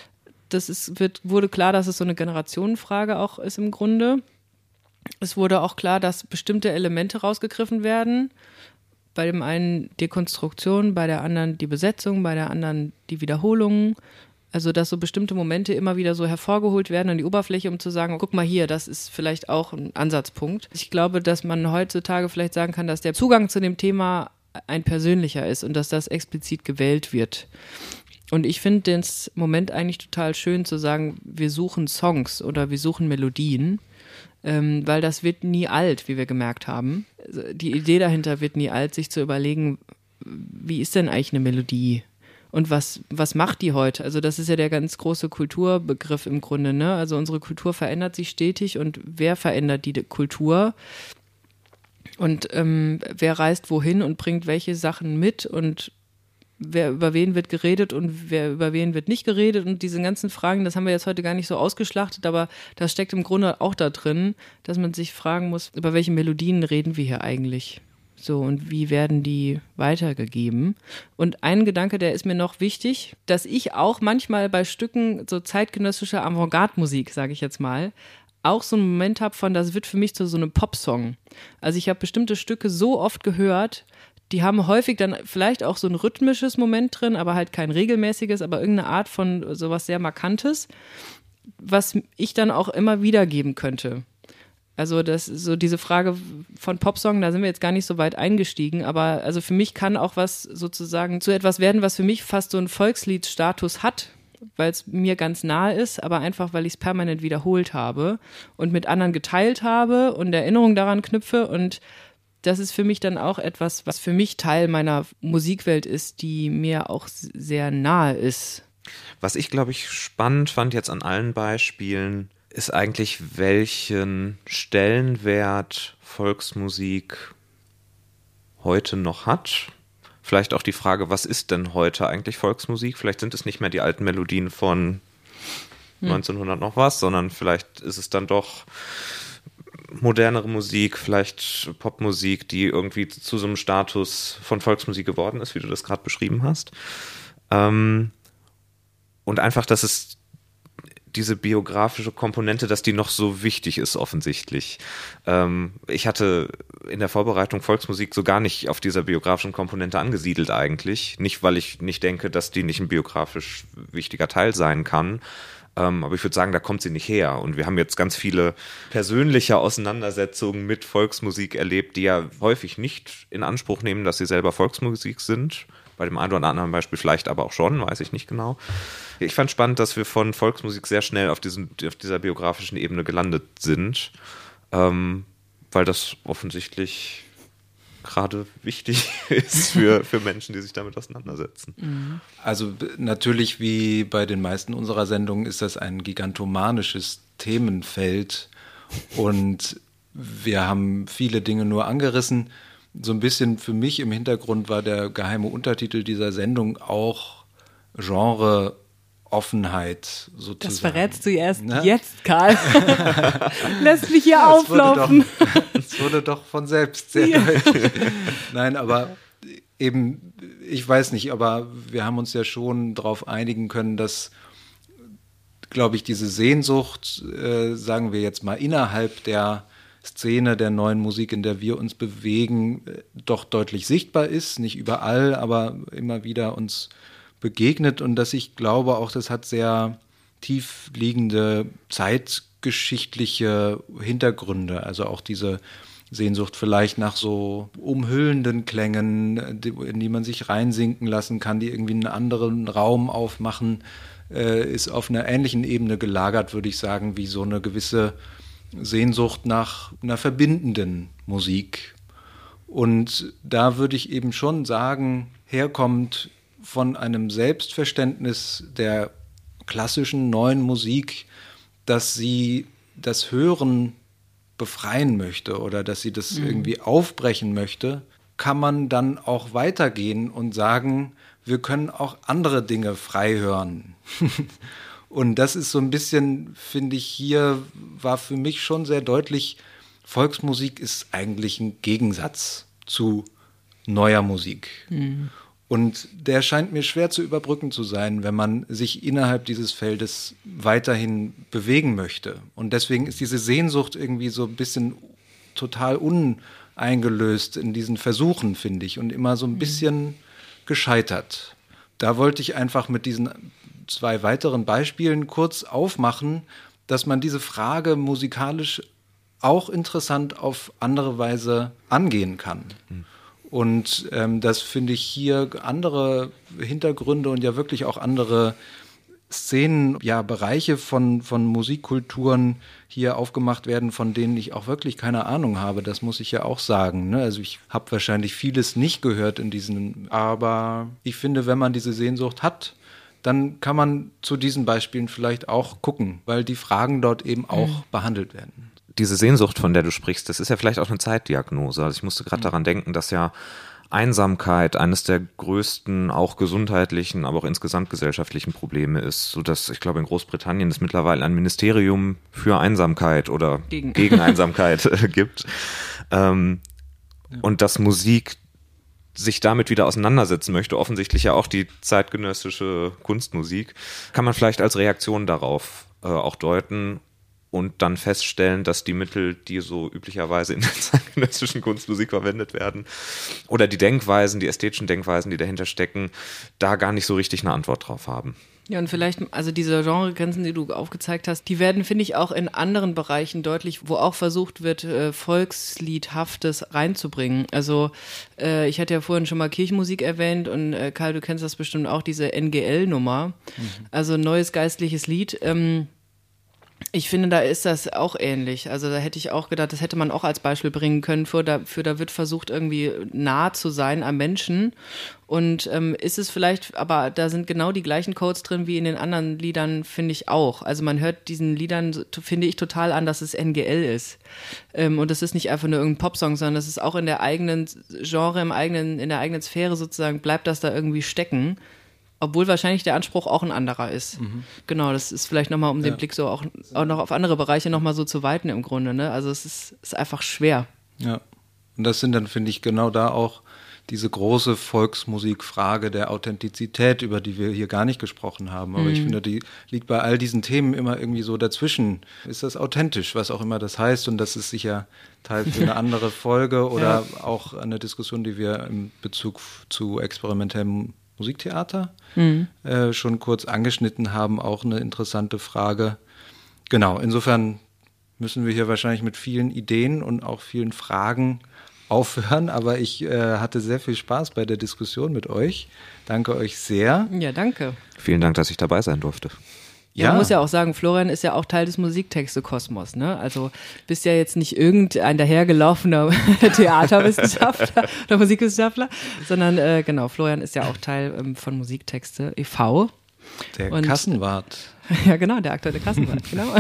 Wurde klar, dass es so eine Generationenfrage auch ist im Grunde. Es wurde auch klar, dass bestimmte Elemente rausgegriffen werden. Bei dem einen Dekonstruktion, bei der anderen die Besetzung, bei der anderen die Wiederholungen. Also dass so bestimmte Momente immer wieder so hervorgeholt werden an die Oberfläche, um zu sagen, guck mal hier, das ist vielleicht auch ein Ansatzpunkt. Ich glaube, dass man heutzutage vielleicht sagen kann, dass der Zugang zu dem Thema ein persönlicher ist und dass das explizit gewählt wird. Und ich finde den Moment eigentlich total schön zu sagen, wir suchen Songs oder wir suchen Melodien, weil das wird nie alt, wie wir gemerkt haben. Die Idee dahinter wird nie alt, sich zu überlegen, wie ist denn eigentlich eine Melodie und was macht die heute? Also das ist ja der ganz große Kulturbegriff im Grunde, ne? Also unsere Kultur verändert sich stetig und wer verändert die Kultur? Und wer reist wohin und bringt welche Sachen mit und über wen wird geredet und über wen wird nicht geredet und diese ganzen Fragen, das haben wir jetzt heute gar nicht so ausgeschlachtet, aber das steckt im Grunde auch da drin, dass man sich fragen muss, über welche Melodien reden wir hier eigentlich? So, und wie werden die weitergegeben? Und ein Gedanke, der ist mir noch wichtig, dass ich auch manchmal bei Stücken so zeitgenössischer Avantgarde-Musik, sage ich jetzt mal, auch so einen Moment habe von, das wird für mich zu so einem Popsong. Also ich habe bestimmte Stücke so oft gehört, die haben häufig dann vielleicht auch so ein rhythmisches Moment drin, aber halt kein regelmäßiges, aber irgendeine Art von sowas sehr Markantes, was ich dann auch immer wiedergeben könnte. Also das so diese Frage von Popsong, da sind wir jetzt gar nicht so weit eingestiegen, aber also für mich kann auch was sozusagen zu etwas werden, was für mich fast so einen Volksliedstatus hat, weil es mir ganz nahe ist, aber einfach, weil ich es permanent wiederholt habe und mit anderen geteilt habe und Erinnerungen daran knüpfe und das ist für mich dann auch etwas, was für mich Teil meiner Musikwelt ist, die mir auch sehr nahe ist. Was ich, glaube ich, spannend fand jetzt an allen Beispielen, ist eigentlich, welchen Stellenwert Volksmusik heute noch hat. Vielleicht auch die Frage, was ist denn heute eigentlich Volksmusik? Vielleicht sind es nicht mehr die alten Melodien von 1900 noch was, sondern vielleicht ist es dann doch modernere Musik, vielleicht Popmusik, die irgendwie zu so einem Status von Volksmusik geworden ist, wie du das gerade beschrieben hast. Und einfach, dass es diese biografische Komponente, dass die noch so wichtig ist offensichtlich. Ich hatte in der Vorbereitung Volksmusik so gar nicht auf dieser biografischen Komponente angesiedelt eigentlich. Nicht, weil ich nicht denke, dass die nicht ein biografisch wichtiger Teil sein kann, aber ich würde sagen, da kommt sie nicht her. Und wir haben jetzt ganz viele persönliche Auseinandersetzungen mit Volksmusik erlebt, die ja häufig nicht in Anspruch nehmen, dass sie selber Volksmusik sind. Bei dem einen oder anderen Beispiel vielleicht aber auch schon, weiß ich nicht genau. Ich fand spannend, dass wir von Volksmusik sehr schnell auf dieser biografischen Ebene gelandet sind, weil das offensichtlich gerade wichtig ist für Menschen, die sich damit auseinandersetzen. Also natürlich, wie bei den meisten unserer Sendungen, ist das ein gigantomanisches Themenfeld und wir haben viele Dinge nur angerissen. so ein bisschen für mich im Hintergrund war der geheime Untertitel dieser Sendung auch Genre-Offenheit sozusagen. Das verrätst du erst Ne? jetzt, Karl. Lässt mich hier auflaufen. Das wurde doch von selbst sehr deutlich. Nein, aber eben, ich weiß nicht, aber wir haben uns ja schon darauf einigen können, dass, glaube ich, diese Sehnsucht, sagen wir jetzt mal, innerhalb der Szene der neuen Musik, in der wir uns bewegen, doch deutlich sichtbar ist. Nicht überall, aber immer wieder uns begegnet. Und dass ich glaube auch, das hat sehr tief liegende zeitgeschichtliche Hintergründe. Also auch diese Sehnsucht vielleicht nach so umhüllenden Klängen, in die man sich reinsinken lassen kann, die irgendwie einen anderen Raum aufmachen, ist auf einer ähnlichen Ebene gelagert, würde ich sagen, wie so eine gewisse Sehnsucht nach einer verbindenden Musik. Und da würde ich eben schon sagen, herkommt von einem Selbstverständnis der klassischen neuen Musik, dass sie das Hören befreien möchte oder dass sie das irgendwie aufbrechen möchte, kann man dann auch weitergehen und sagen, wir können auch andere Dinge frei hören. Und das ist so ein bisschen, finde ich, hier war für mich schon sehr deutlich, Volksmusik ist eigentlich ein Gegensatz zu neuer Musik. Und der scheint mir schwer zu überbrücken zu sein, wenn man sich innerhalb dieses Feldes weiterhin bewegen möchte. Und deswegen ist diese Sehnsucht irgendwie so ein bisschen total uneingelöst in diesen Versuchen, finde ich, und immer so ein bisschen gescheitert. Da wollte ich einfach mit diesen 2 weiteren Beispielen kurz aufmachen, dass man diese Frage musikalisch auch interessant auf andere Weise angehen kann. Und das finde ich hier andere Hintergründe und ja wirklich auch andere Szenen, ja Bereiche von Musikkulturen hier aufgemacht werden, von denen ich auch wirklich keine Ahnung habe. Das muss ich ja auch sagen. Ne? Also ich habe wahrscheinlich vieles nicht gehört in diesen, aber ich finde, wenn man diese Sehnsucht hat, dann kann man zu diesen Beispielen vielleicht auch gucken, weil die Fragen dort eben auch behandelt werden. Diese Sehnsucht, von der du sprichst, das ist ja vielleicht auch eine Zeitdiagnose. Also ich musste gerade daran denken, dass ja Einsamkeit eines der größten, auch gesundheitlichen, aber auch insgesamt gesellschaftlichen Probleme ist, sodass ich glaube in Großbritannien es mittlerweile ein Ministerium für Einsamkeit oder gegen Einsamkeit gibt. Und dass Musik sich damit wieder auseinandersetzen möchte, offensichtlich ja auch die zeitgenössische Kunstmusik, kann man vielleicht als Reaktion darauf auch deuten und dann feststellen, dass die Mittel, die so üblicherweise in der zeitgenössischen Kunstmusik verwendet werden, oder die Denkweisen, die ästhetischen Denkweisen, die dahinter stecken, da gar nicht so richtig eine Antwort drauf haben. Ja, und vielleicht, also diese Genregrenzen, die du aufgezeigt hast, die werden, finde ich, auch in anderen Bereichen deutlich, wo auch versucht wird, Volksliedhaftes reinzubringen. Also ich hatte ja vorhin schon mal Kirchenmusik erwähnt und Karl, du kennst das bestimmt auch, diese NGL-Nummer, also neues geistliches Lied. Ich finde, da ist das auch ähnlich. Also da hätte ich auch gedacht, das hätte man auch als Beispiel bringen können. Da wird versucht, irgendwie nah zu sein am Menschen. Und ist es vielleicht, aber da sind genau die gleichen Codes drin wie in den anderen Liedern, finde ich auch. Also man hört diesen Liedern, finde ich, total an, dass es NGL ist. Und das ist nicht einfach nur irgendein Popsong, sondern das ist auch in der eigenen Genre, in der eigenen Sphäre sozusagen, bleibt das da irgendwie stecken. Obwohl wahrscheinlich der Anspruch auch ein anderer ist. Genau, das ist vielleicht nochmal, um den Blick so auch noch auf andere Bereiche nochmal so zu weiten im Grunde. Ne? Also es ist einfach schwer. Ja, und das sind dann, finde ich, genau da auch diese große Volksmusikfrage der Authentizität, über die wir hier gar nicht gesprochen haben. Aber ich finde, die liegt bei all diesen Themen immer irgendwie so dazwischen. Ist das authentisch, was auch immer das heißt? Und das ist sicher Teil für eine andere Folge oder auch eine Diskussion, die wir im Bezug zu experimentellem Musiktheater schon kurz angeschnitten haben, auch eine interessante Frage. Genau, insofern müssen wir hier wahrscheinlich mit vielen Ideen und auch vielen Fragen aufhören, aber ich hatte sehr viel Spaß bei der Diskussion mit euch. Danke euch sehr. Ja, danke. Vielen Dank, dass ich dabei sein durfte. Ja. Man muss ja auch sagen, Florian ist ja auch Teil des Musiktexte-Kosmos, ne? Also bist ja jetzt nicht irgendein dahergelaufener Theaterwissenschaftler oder Musikwissenschaftler, sondern genau, Florian ist ja auch Teil von Musiktexte e.V. Der Kassenwart. Ja, genau, der aktuelle Kassenwart, genau.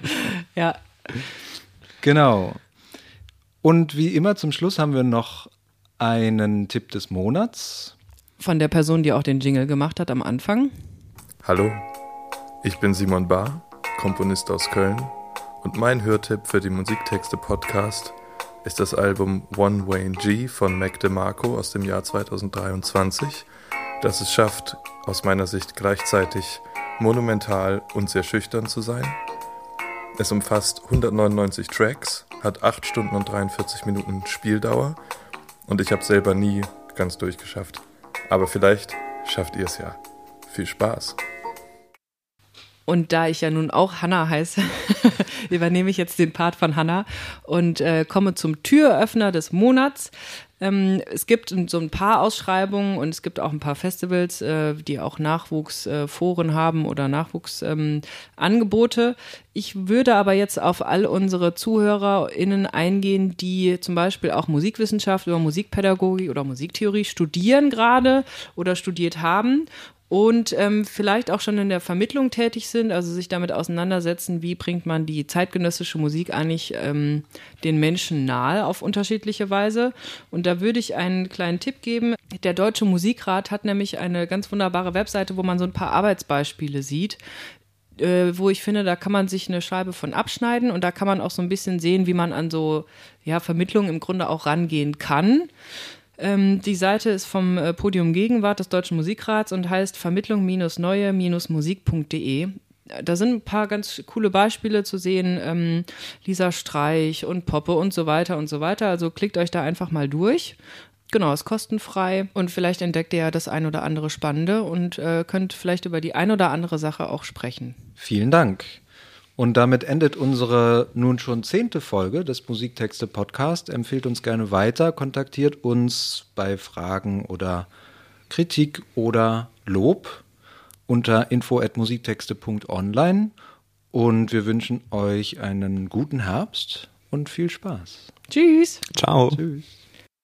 Ja. Genau. Und wie immer zum Schluss haben wir noch einen Tipp des Monats. Von der Person, die auch den Jingle gemacht hat am Anfang. Hallo, ich bin Simon Bahr, Komponist aus Köln und mein Hörtipp für die Musiktexte-Podcast ist das Album One Wayne G von Mac DeMarco aus dem Jahr 2023, das es schafft, aus meiner Sicht gleichzeitig monumental und sehr schüchtern zu sein. Es umfasst 199 Tracks, hat 8 Stunden und 43 Minuten Spieldauer und ich habe es selber nie ganz durchgeschafft. Aber vielleicht schafft ihr es ja. Viel Spaß! Und da ich ja nun auch Hanna heiße, übernehme ich jetzt den Part von Hanna und komme zum Türöffner des Monats. Es gibt so ein paar Ausschreibungen und es gibt auch ein paar Festivals, die auch Nachwuchsforen haben oder Nachwuchsangebote. Ich würde aber jetzt auf all unsere ZuhörerInnen eingehen, die zum Beispiel auch Musikwissenschaft oder Musikpädagogik oder Musiktheorie studieren gerade oder studiert haben. Und vielleicht auch schon in der Vermittlung tätig sind, also sich damit auseinandersetzen, wie bringt man die zeitgenössische Musik eigentlich den Menschen nahe auf unterschiedliche Weise. Und da würde ich einen kleinen Tipp geben. Der Deutsche Musikrat hat nämlich eine ganz wunderbare Webseite, wo man so ein paar Arbeitsbeispiele sieht, wo ich finde, da kann man sich eine Scheibe von abschneiden und da kann man auch so ein bisschen sehen, wie man an so Vermittlung im Grunde auch rangehen kann. Die Seite ist vom Podium Gegenwart des Deutschen Musikrats und heißt vermittlung-neue-musik.de. Da sind ein paar ganz coole Beispiele zu sehen, Lisa Streich und Poppe und so weiter und so weiter. Also klickt euch da einfach mal durch. Genau, ist kostenfrei und vielleicht entdeckt ihr ja das ein oder andere Spannende und könnt vielleicht über die ein oder andere Sache auch sprechen. Vielen Dank. Und damit endet unsere nun schon 10. Folge des Musiktexte-Podcast. Empfehlt uns gerne weiter, kontaktiert uns bei Fragen oder Kritik oder Lob unter info@musiktexte.online und wir wünschen euch einen guten Herbst und viel Spaß. Tschüss. Ciao. Tschüss.